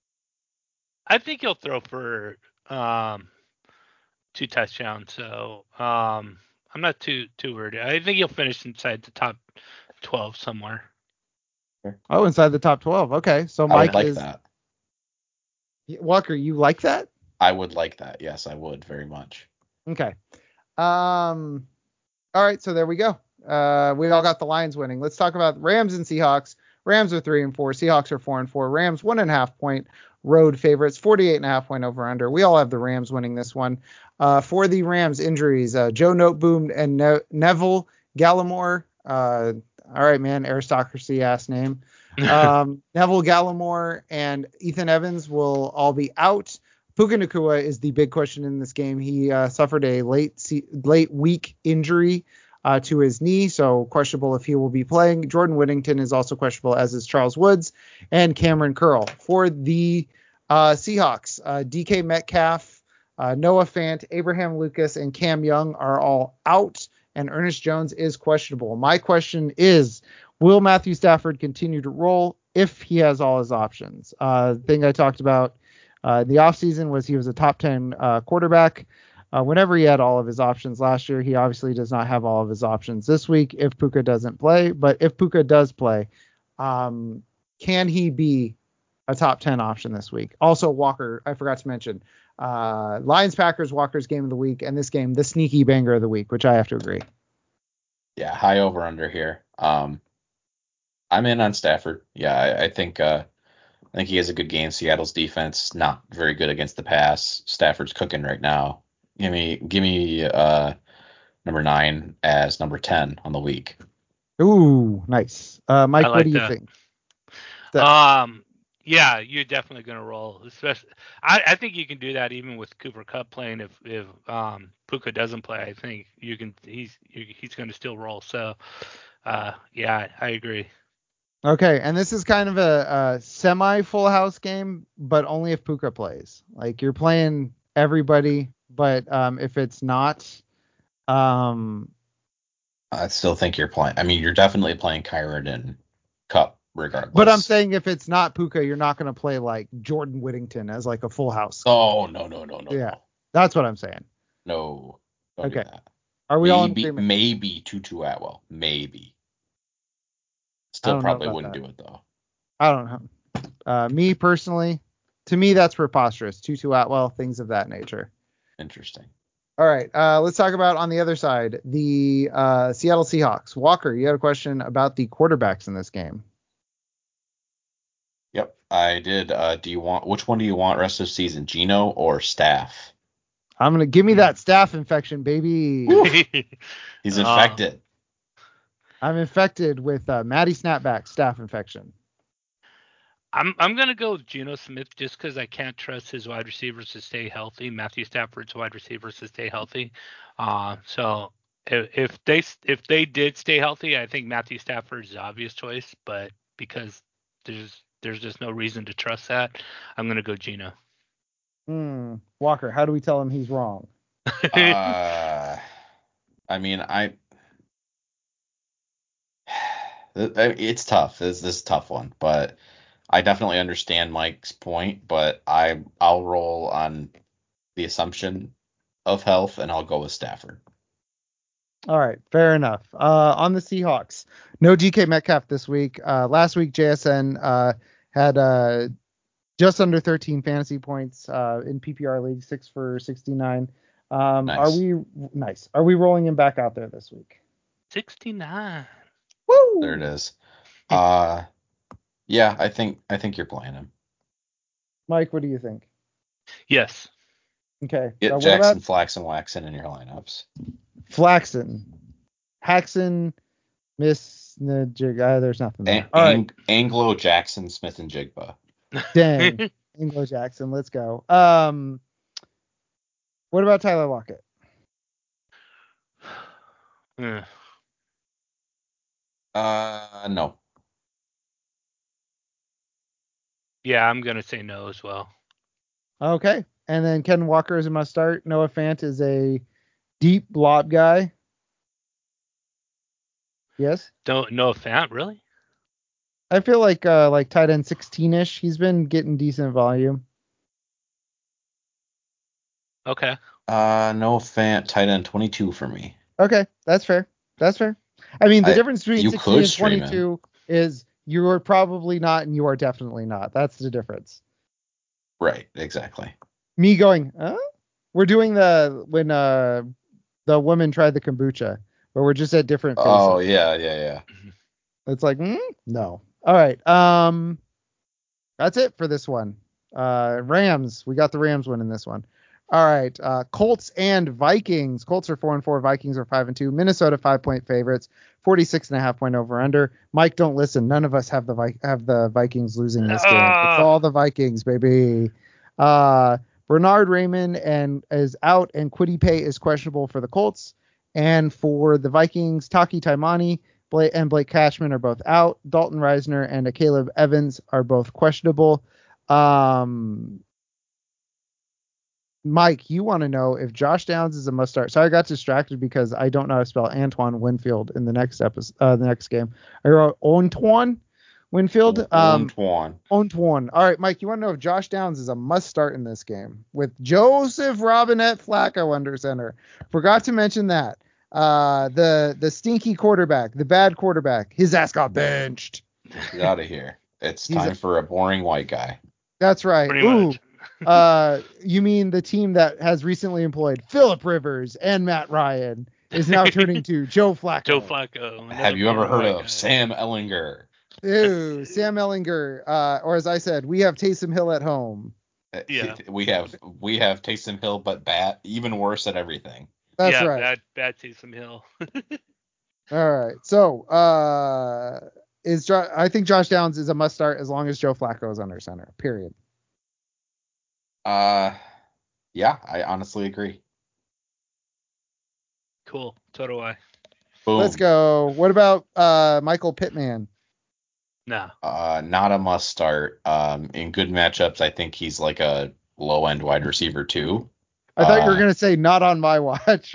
I think he'll throw for um two touchdowns. So um, I'm not too too worried. I think he'll finish inside the top twelve somewhere. Oh, inside the top twelve. Okay, so I Mike would like is that. Walker. You like that? I would like that. Yes, I would very much. Okay. Um. All right, so there we go. Uh, we all got the Lions winning. Let's talk about Rams and Seahawks. Rams are three and four. Seahawks are four and four. Rams one and a half point road favorites. forty-eight and a half point over under. We all have the Rams winning this one. Uh, for the Rams injuries, uh, Joe Noteboom and ne- Neville Gallimore. Uh, all right, man, aristocracy ass name. Um, Neville Gallimore and Ethan Evans will all be out. Puka Nacua is the big question in this game. He uh, suffered a late se- late week injury uh, to his knee, so questionable if he will be playing. Jordan Whittington is also questionable, as is Charles Woods and Cameron Curl. For the uh, Seahawks, uh, D K Metcalf, uh, Noah Fant, Abraham Lucas, and Cam Young are all out, and Ernest Jones is questionable. My question is, will Matthew Stafford continue to roll if he has all his options? Uh, the thing I talked about Uh, in the offseason was he was a top ten uh, quarterback. Uh, whenever he had all of his options last year, he obviously does not have all of his options this week if Puka doesn't play. But if Puka does play, um, can he be a top ten option this week? Also, Walker, I forgot to mention, uh, Lions Packers, Walker's game of the week, and this game, the sneaky banger of the week, which I have to agree. Yeah, high over under here. Um, I'm in on Stafford. Yeah, I, I think uh, I think he has a good game. Seattle's defense not very good against the pass. Stafford's cooking right now. Give me give me uh number nine as number ten on the week. Ooh, nice. Uh, Mike, I what like do you that. think? That- Um, Yeah, you're definitely going to roll. Especially, I, I think you can do that even with Cooper Cup playing. If if um, Puka doesn't play, I think you can. He's he's going to still roll. So, uh, yeah, I agree. Okay, and this is kind of a, a semi full house game, but only if Puka plays. Like you're playing everybody, but um, if it's not, um, I still think you're playing. I mean, you're definitely playing Kyron and Cup regardless. but I'm saying if it's not Puka, you're not going to play like Jordan Whittington as like a full house. Oh no no no no Yeah, no that's what I'm saying. no. Don't Okay, do that. are we all in Maybe agreement? maybe Tutu Atwell. Maybe. I Still don't know probably about wouldn't that. do it though. I don't know. Uh, me personally, to me that's preposterous. Tutu Atwell, things of that nature. Interesting. All right, uh, let's talk about on the other side, the uh, Seattle Seahawks. Walker, you had a question about the quarterbacks in this game. Yep, I did. Uh, do you want which one do you want rest of season, Geno or Staff? I'm gonna give me that staph infection, baby. He's Uh, infected. I'm infected with uh, Matty Snapback staph infection. I'm I'm gonna go with Geno Smith just because I can't trust his wide receivers to stay healthy. Matthew Stafford's wide receivers to stay healthy. Uh, so if, if they if they did stay healthy, I think Matthew Stafford's the obvious choice. But because there's there's just no reason to trust that, I'm gonna go Geno. Hmm. Walker, how do we tell him he's wrong? uh, I mean, I. It's tough. This, this is a tough one, but I definitely understand Mike's point. But I I'll roll on the assumption of health, and I'll go with Stafford. All right, fair enough. Uh, on the Seahawks, no D K Metcalf this week. Uh, last week, J S N uh, had uh, just under thirteen fantasy points uh, in P P R league, six for sixty-nine. Um, Nice. Are we nice? Are we rolling him back out there this week? sixty-nine. Woo! There it is. Uh, yeah, I think I think you're playing him. Mike, what do you think? Yes. Okay. Get Uh, what Jackson, about Flaxen, Waxen in your lineups. Flaxen, Haxon, Miss Najig? Uh, there's nothing there. An- All right. Ang- Anglo, Jackson, Smith, and Jigba. Dang. Anglo Jackson. Let's go. Um, what about Tyler Lockett? Yeah. Uh, no. Yeah, I'm gonna say no as well. Okay. And then Ken Walker is a must start. Noah Fant is a deep blob guy. Yes. Don't no Fant really. I feel like uh like tight end sixteen-ish. He's been getting decent volume. Okay. Uh, no Fant, tight end twenty-two for me. Okay, that's fair. That's fair. I mean, the I, difference between you sixteen could and stream him. twenty-two is you are probably not and you are definitely not. That's the difference. Right, exactly. Me going, huh? We're doing the when uh the woman tried the kombucha, where we're just at different faces. Oh yeah, yeah, yeah. It's like, mm, no. All right. Um, that's it for this one. Uh, Rams. We got the Rams winning this one. All right. Uh, Colts and Vikings. Colts are four and four. Vikings are five and two. Minnesota five point favorites. forty-six and a half point over under. Mike, don't listen. None of us have the Vi- have the Vikings losing this game. It's Uh, all the Vikings, baby. Uh, Bernard Raymond and is out, and Kwity Paye is questionable for the Colts. And for the Vikings, Taki Taimani Blake and Blake Cashman are both out. Dalton Reisner and Caleb Evans are both questionable. Um, Mike, you want to know if Josh Downs is a must start. So I got distracted because I don't know how to spell Antoine Winfield in the next episode, uh, the next game. I wrote Antoine Winfield. Um, Antoine. Antoine. All right, Mike, you want to know if Josh Downs is a must start in this game with Joseph Robinette Flacco under center. Forgot to mention that. Uh, the the stinky quarterback, the bad quarterback, his ass got benched. Get out of here. It's He's time a- for a boring white guy. That's right. Pretty Ooh. much. uh, you mean the team that has recently employed Philip Rivers and Matt Ryan is now turning to Joe Flacco. Joe Flacco. another Have you ever boring heard white of guy. Sam Ellinger? Ooh, Sam Ellinger. Uh, or as I said, we have Taysom Hill at home. Yeah. We have we have Taysom Hill, but bad, even worse at everything. That's yeah, right. Bad, bad Taysom Hill. All right. So, uh, is Jo- I think Josh Downs is a must start as long as Joe Flacco is under center. Period. Uh, yeah, I honestly agree. Cool. So do I. Boom. Let's go. What about uh, Michael Pittman? No. Uh, not a must start. Um, in good matchups, I think he's like a low end wide receiver too. I thought uh, you were gonna say not on my watch.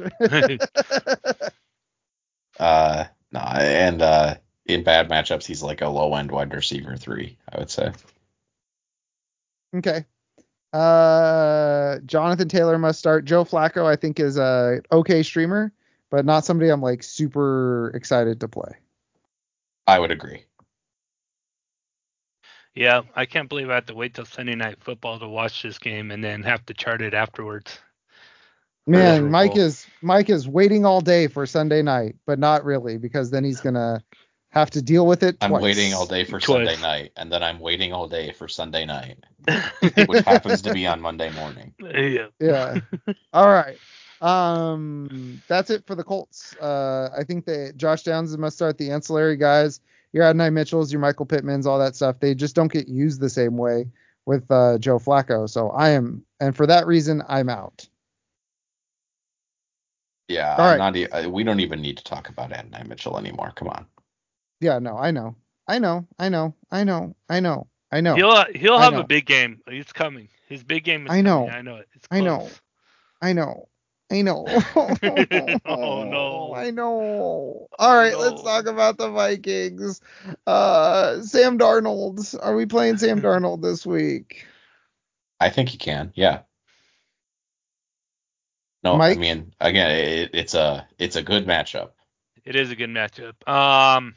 uh, no, and uh, in bad matchups, he's like a low end wide receiver three, I would say. Okay. Uh, Jonathan Taylor must start. Joe Flacco, I think, is a okay streamer, but not somebody I'm like super excited to play. I would agree. Yeah, I can't believe I have to wait till Sunday Night Football to watch this game and then have to chart it afterwards. Man, Miserable. Mike is Mike is waiting all day for Sunday night, but not really because then he's gonna have to deal with it I'm twice. waiting all day for Twice. Sunday night, and then I'm waiting all day for Sunday night, which happens to be on Monday morning. Yeah. Yeah. All right. Um, that's it for the Colts. Uh, I think that Josh Downs must start. The ancillary guys, your Adonai Mitchells, your Michael Pittmans, all that stuff. They just don't get used the same way with uh, Joe Flacco. So I am, and for that reason, I'm out. Yeah, All I'm right. not. E- uh, we don't even need to talk about Adonai Mitchell anymore. Come on. Yeah, no, I know, I know, I know, I know, I know, I know. He'll he'll I have know. a big game. It's coming. His big game is I know. coming. I know it. It's I close. know. I know. I know. Oh no. I know. All Oh, right, no. let's talk about the Vikings. Uh, Sam Darnold. Are we playing Sam Darnold this week? I think you can. Yeah. No, Mike? I mean, again, it, it's a it's a good matchup. It is a good matchup. Um,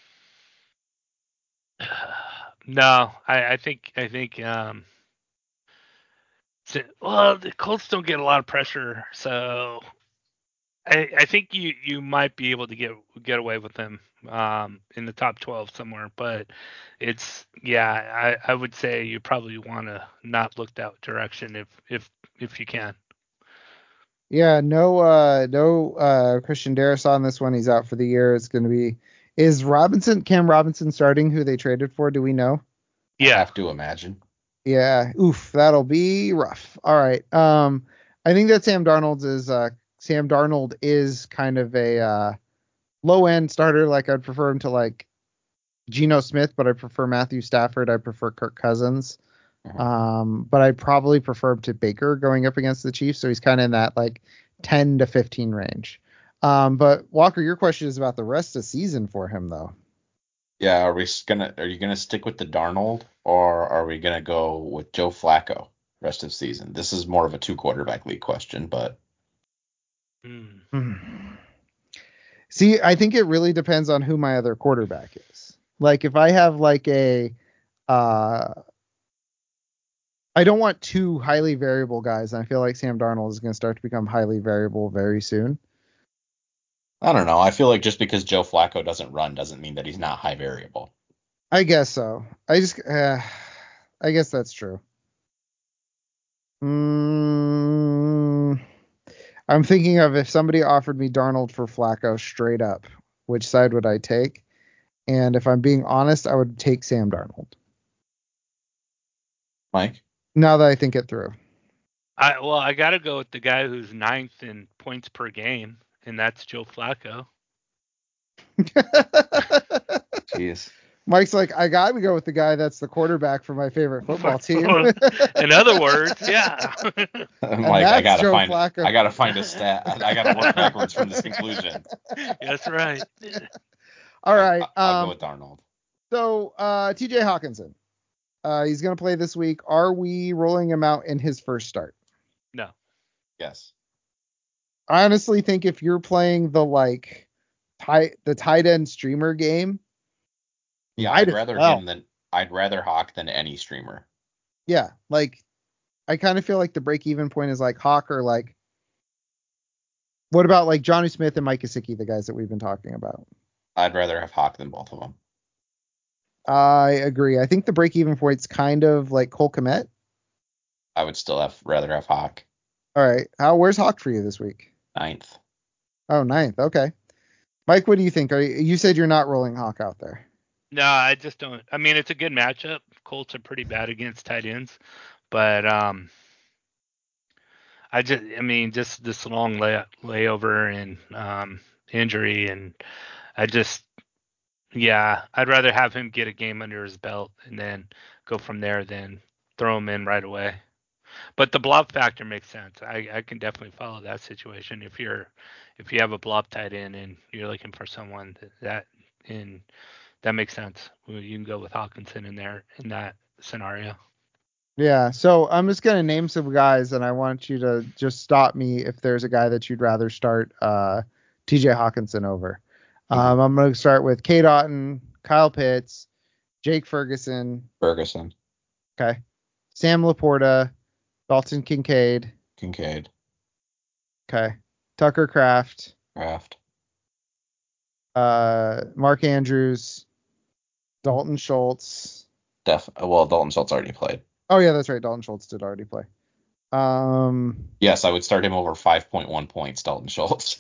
no, I, I think I think um, so- well, the Colts don't get a lot of pressure, so I, I think you, you might be able to get get away with them um, in the top twelve somewhere. But it's yeah, I, I would say you probably want to not look that direction if if if you can. Yeah, no, uh, no, uh, Christian Darris on this one. He's out for the year. It's going to be, is Robinson, Cam Robinson starting who they traded for? Do we know? I Yeah, have to imagine. Yeah. Oof, that'll be rough. All right. Um, I think that Sam Darnold's is, uh, Sam Darnold is kind of a, uh, low end starter. Like I'd prefer him to like Geno Smith, but I prefer Matthew Stafford. I prefer Kirk Cousins. Mhm. Um, but I'd probably prefer him to Baker going up against the Chiefs. So he's kind of in that like ten to fifteen range. Um, but Walker, your question is about the rest of the season for him though. Yeah, are we s- gonna? Are you gonna stick with the Darnold, or are we gonna go with Joe Flacco rest of season? This is more of a two quarterback league question, but Hmm. Hmm. See, I think it really depends on who my other quarterback is. Like if I have like a, uh, I don't want two highly variable guys. And I feel like Sam Darnold is going to start to become highly variable very soon. I don't know. I feel like just because Joe Flacco doesn't run doesn't mean that he's not high variable. I guess so. I just, uh, I guess that's true. Mm, I'm thinking of if somebody offered me Darnold for Flacco straight up, which side would I take? And if I'm being honest, I would take Sam Darnold. Mike? Now that I think it through. I well, I got to go with the guy who's ninth in points per game, and that's Joe Flacco. Jeez. Mike's like, I got to go with the guy that's the quarterback for my favorite football team. In other words, yeah. Mike, I that's gotta Joe find Flacco. I gotta find a stat. I gotta work backwards from this conclusion. That's right. All right. I, I'll Um, go with Darnold. so uh, T J Hawkinson, uh, he's going to play this week. Are we rolling him out in his first start? No. Yes. I honestly think if you're playing the like tight the tight end streamer game, Yeah, might I'd as rather well. him than I'd rather Hawk than any streamer. Yeah, like I kind of feel like the break even point is like Hawk or like what about like Johnny Smith and Mike Gesicki, the guys that we've been talking about. I'd rather have Hawk than both of them. I agree. I think the break even point's kind of like Cole Kmet. I would still have rather have Hawk. All right. How where's Hawk for you this week? Ninth. Oh, ninth. Okay. Mike, what do you think? Are you, you said you're not rolling Hawk out there. No, I just don't. I mean, it's a good matchup. Colts are pretty bad against tight ends, but um, I just, I mean, just this long lay layover and um, injury, and I just, yeah, I'd rather have him get a game under his belt and then go from there than throw him in right away. But the blob factor makes sense. I, I can definitely follow that situation. If you're if you have a blob tight end and you're looking for someone that, that in that makes sense. Well, you can go with Hawkinson in there in that scenario. Yeah, so I'm just gonna name some guys, and I want you to just stop me if there's a guy that you'd rather start uh, T J Hawkinson over. Um, I'm gonna start with Kate Otten, Kyle Pitts, Jake Ferguson, Ferguson, okay, Sam Laporta, Dalton Kincaid, Kincaid, okay, Tucker Kraft, Kraft, uh, Mark Andrews, Dalton Schultz. Def. Well, Dalton Schultz already played. Oh yeah, that's right. Dalton Schultz did already play. Um, Yes, I would start him over five point one points, Dalton Schultz.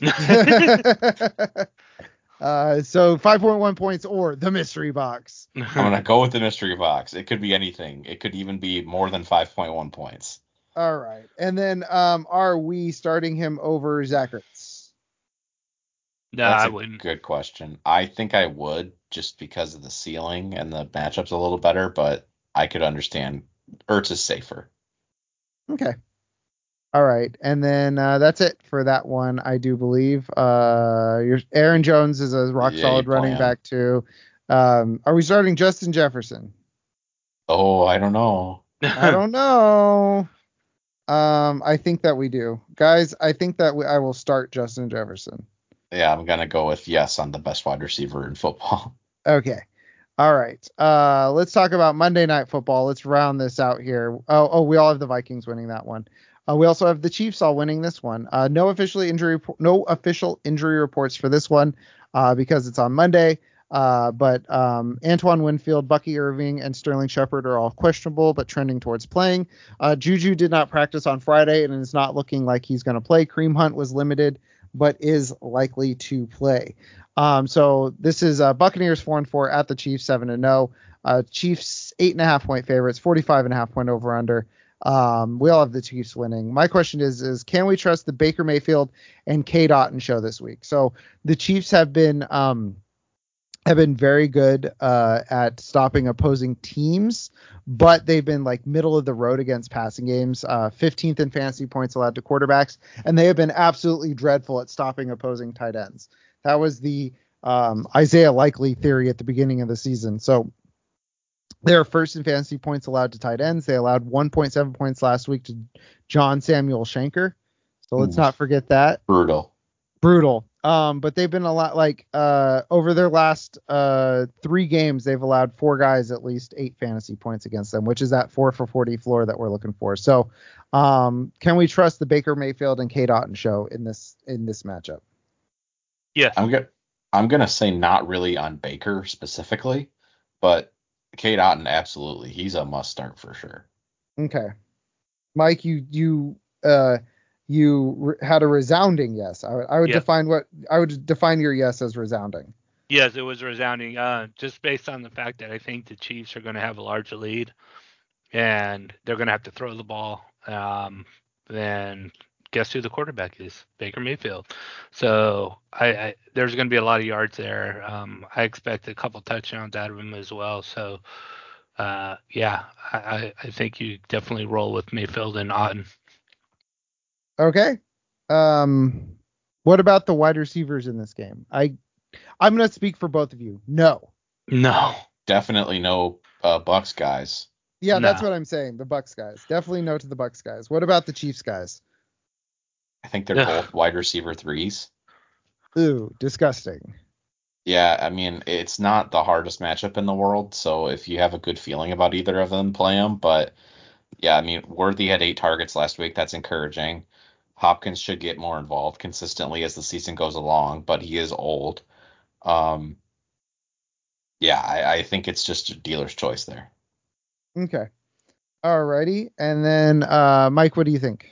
uh, so five point one points or the mystery box. I'm gonna go with the mystery box. It could be anything. It could even be more than five point one points. All right. And then um, are we starting him over Zach Ertz? No, That's I a wouldn't. good question. I think I would just because of the ceiling and the matchup's a little better, but I could understand Ertz is safer. Okay. All right. And then uh, that's it for that one, I do believe. Uh, your Aaron Jones is a rock Yeah, solid you running plan. back too. Um, are we starting Justin Jefferson? Oh, I don't know. I don't know. Um, I think that we do, guys. I think that we, I will start Justin Jefferson. Yeah, I'm gonna go with yes on the best wide receiver in football. Okay. All right. Uh, let's talk about Monday Night Football. Let's round this out here. Oh, oh, we all have the Vikings winning that one. Uh, we also have the Chiefs all winning this one. Uh, no officially injury, no official injury reports for this one uh, because it's on Monday. Uh, but um, Antoine Winfield, Bucky Irving, and Sterling Shepard are all questionable, but trending towards playing. Uh, Juju did not practice on Friday and is not looking like he's going to play. Kareem Hunt was limited, but is likely to play. Um, so this is uh, Buccaneers four and four at the Chiefs seven and zero. Uh, Chiefs eight and a half point favorites, forty-five and a half point over under. Um, we all have the Chiefs winning. My question is, is can we trust the Baker Mayfield and K. Otten show this week? So the Chiefs have been um, have been very good uh, at stopping opposing teams, but they've been like middle of the road against passing games, uh, fifteenth in fantasy points allowed to quarterbacks, and they have been absolutely dreadful at stopping opposing tight ends. That was the um, Isaiah Likely theory at the beginning of the season. So they're first in fantasy points allowed to tight ends. They allowed one point seven points last week to John Samuel Shanker. So let's Ooh, not forget that. brutal. Brutal. Um, but they've been a lot like uh, over their last uh, three games, they've allowed four guys at least eight fantasy points against them, which is that four for forty floor that we're looking for. So um, can we trust the Baker Mayfield and Kate Otten show in this in this matchup? Yes. I'm gonna I'm gonna say not really on Baker specifically, but Kate Otten absolutely. He's a must start for sure. Okay. Mike, you you uh you re- had a resounding yes. I would I would Yes. define what I would define your yes as resounding. Yes, it was resounding. Uh, just based on the fact that I think the Chiefs are going to have a larger lead and they're going to have to throw the ball. Um, then guess who the quarterback is? Baker Mayfield. So I, I there's going to be a lot of yards there. Um, I expect a couple touchdowns out of him as well. So uh, yeah, I, I think you definitely roll with Mayfield and Otten. Okay. Um what about the wide receivers in this game? I I'm going to speak for both of you. No. No, Definitely no uh, Bucks guys. Yeah, that's no. what I'm saying. The Bucks guys. Definitely no to the Bucks guys. What about the Chiefs guys? I think they're both wide receiver threes. Ooh, disgusting. Yeah, I mean, it's not the hardest matchup in the world, so if you have a good feeling about either of them, play them. But yeah, I mean, Worthy had eight targets last week. That's encouraging. Hopkins should get more involved consistently as the season goes along, but he is old. Um, yeah, I, I think it's just a dealer's choice there. Okay. Alrighty. And then uh Mike, what do you think?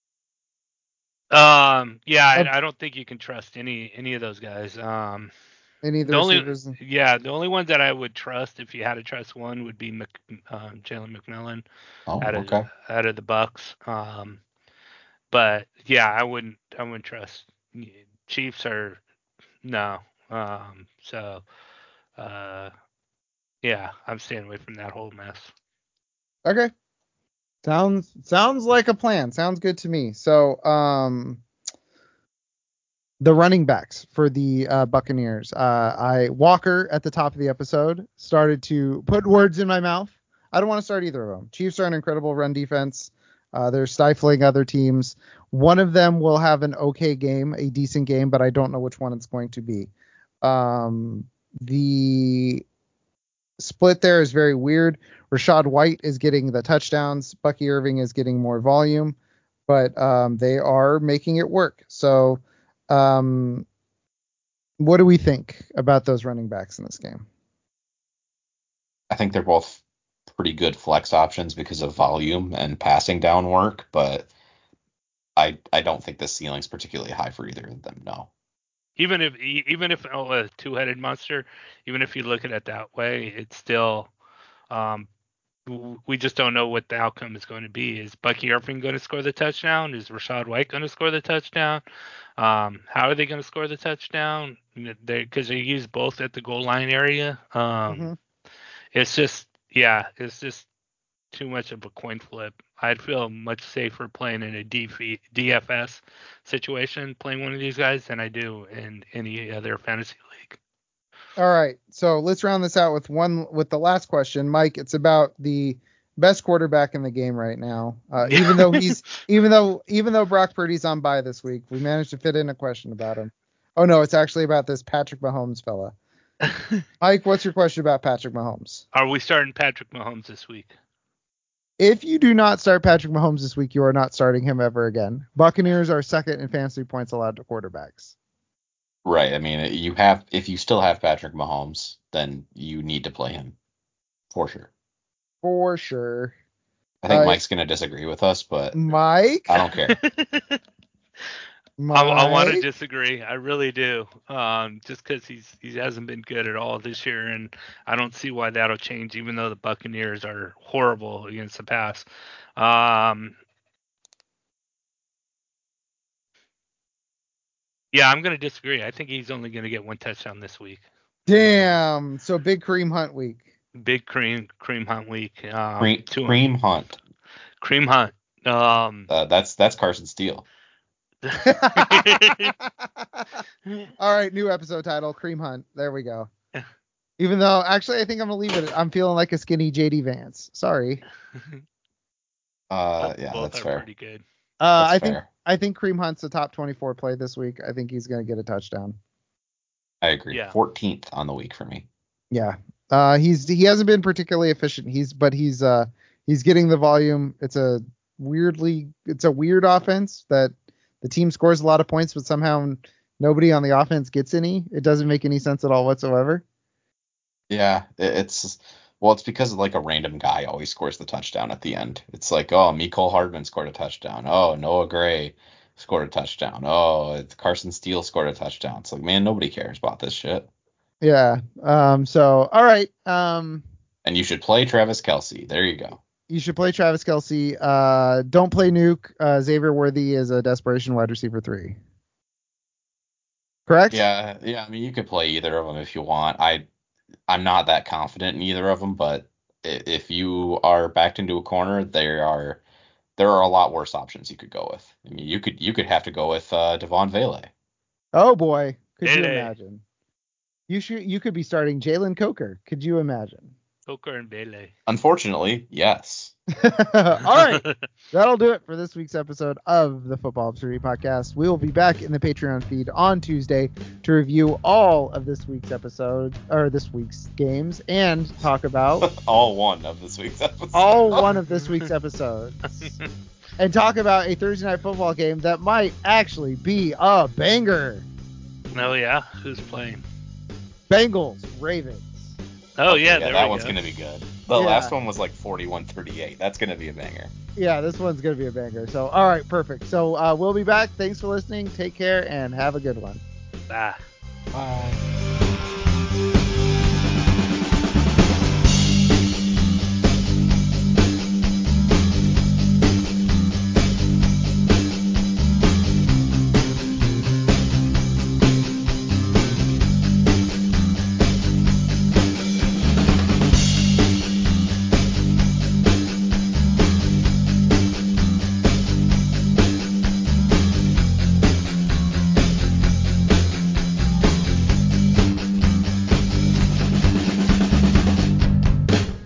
Um, yeah, Uh, I, I don't think you can trust any any of those guys. Um, Any of the, The only, receivers? yeah, the only one that I would trust if you had to trust one would be Mc, um, Jalen McMillan Oh, out of okay. out of the Bucks. Um, but yeah, I wouldn't I wouldn't trust Chiefs are no. Um, so uh, yeah, I'm staying away from that whole mess. Okay. Sounds sounds like a plan. Sounds good to me. So, um, the running backs for the uh, Buccaneers. Uh, I Walker at the top of the episode started to put words in my mouth. I don't want to start either of them. Chiefs are an incredible run defense. Uh, they're stifling other teams. One of them will have an okay game, a decent game, but I don't know which one it's going to be. Um, the split there is very weird. Rashad White is getting the touchdowns. Bucky Irving is getting more volume, but um, they are making it work. So, um, what do we think about those running backs in this game? I think they're both pretty good flex options because of volume and passing down work, but I I don't think the ceiling's particularly high for either of them. No. Even if even if oh, a two-headed monster, even if you look at it that way, it's still um, we just don't know what the outcome is going to be. Is Bucky Irving going to score the touchdown? Is Rashad White going to score the touchdown? Um, how are they going to score the touchdown? Because they, they use both at the goal line area. Um, Mm-hmm. It's just, yeah, it's just too much of a coin flip. I'd feel much safer playing in a D F S situation, playing one of these guys, than I do in any other fantasy league. All right, so let's round this out with one with the last question, Mike. It's about the best quarterback in the game right now. Uh, even though he's even though even though Brock Purdy's on bye this week, we managed to fit in a question about him. Oh no, it's actually about this Patrick Mahomes fella. Mike, what's your question about Patrick Mahomes? Are we starting Patrick Mahomes this week? If you do not start Patrick Mahomes this week, you are not starting him ever again. Buccaneers are second in fantasy points allowed to quarterbacks. Right. I mean, you have if you still have Patrick Mahomes, then you need to play him for sure. For sure. I think Uh, Mike's going to disagree with us, but Mike? I don't care. I, I want to Mike? disagree. I really do. Um, just because he's he hasn't been good at all this year, and I don't see why that'll change. Even though the Buccaneers are horrible against the pass. Um, yeah, I'm going to disagree. I think he's only going to get one touchdown this week. Damn. So big Kareem Hunt week. Big cream cream hunt week. Um, Cream, two, cream Hunt. cream hunt. Um, Uh, that's that's Carson Steele. All right, new episode title, Cream Hunt. There we go. Even though, actually, I think I'm gonna leave it. I'm feeling like a skinny J D Vance. Sorry. Uh, both, yeah, both that's are fair. pretty good. Uh, That's I think fair. I think Cream Hunt's a top twenty-four play this week. I think he's gonna get a touchdown. I agree. Yeah. fourteenth on the week for me. Yeah. Uh, he's he hasn't been particularly efficient. He's but he's uh he's getting the volume. It's a weirdly it's a weird offense that the team scores a lot of points, but somehow nobody on the offense gets any. It doesn't make any sense at all whatsoever. Yeah, it, it's well, it's because like a random guy always scores the touchdown at the end. It's like, oh, Mecole Hardman scored a touchdown. Oh, Noah Gray scored a touchdown. Oh, it's Carson Steele scored a touchdown. It's like, man, nobody cares about this shit. Yeah. Um. So, all right. Um. And you should play Travis Kelce. There you go. You should play Travis Kelce. Uh. Don't play Nuke. Uh. Xavier Worthy is a desperation wide receiver three. Correct? Yeah, yeah. I mean, you could play either of them if you want. I, I'm not that confident in either of them, but i- if you are backed into a corner, there are there are a lot worse options you could go with. I mean, you could you could have to go with uh, Devon Vele. Oh boy. Could you Bailey. imagine? You should. You could be starting Jalen Coker. Could you imagine? Coker and Bailey. Unfortunately, yes. All right. That'll do it for this week's episode of the Football Obscurity Podcast. We will be back in the Patreon feed on Tuesday to review all of this week's episode or this week's games and talk about all one of this week's episodes. all one of this week's episodes and talk about a Thursday night football game that might actually be a banger. Oh yeah, who's playing? Bengals, Ravens. Oh Okay, yeah, yeah, there that we one's go. gonna be good. The Yeah. last one was like forty-one thirty-eight. That's gonna be a banger. Yeah, this one's going to be a banger. So, all right, perfect. So, uh, we'll be back. Thanks for listening. Take care and have a good one. Ah. Bye.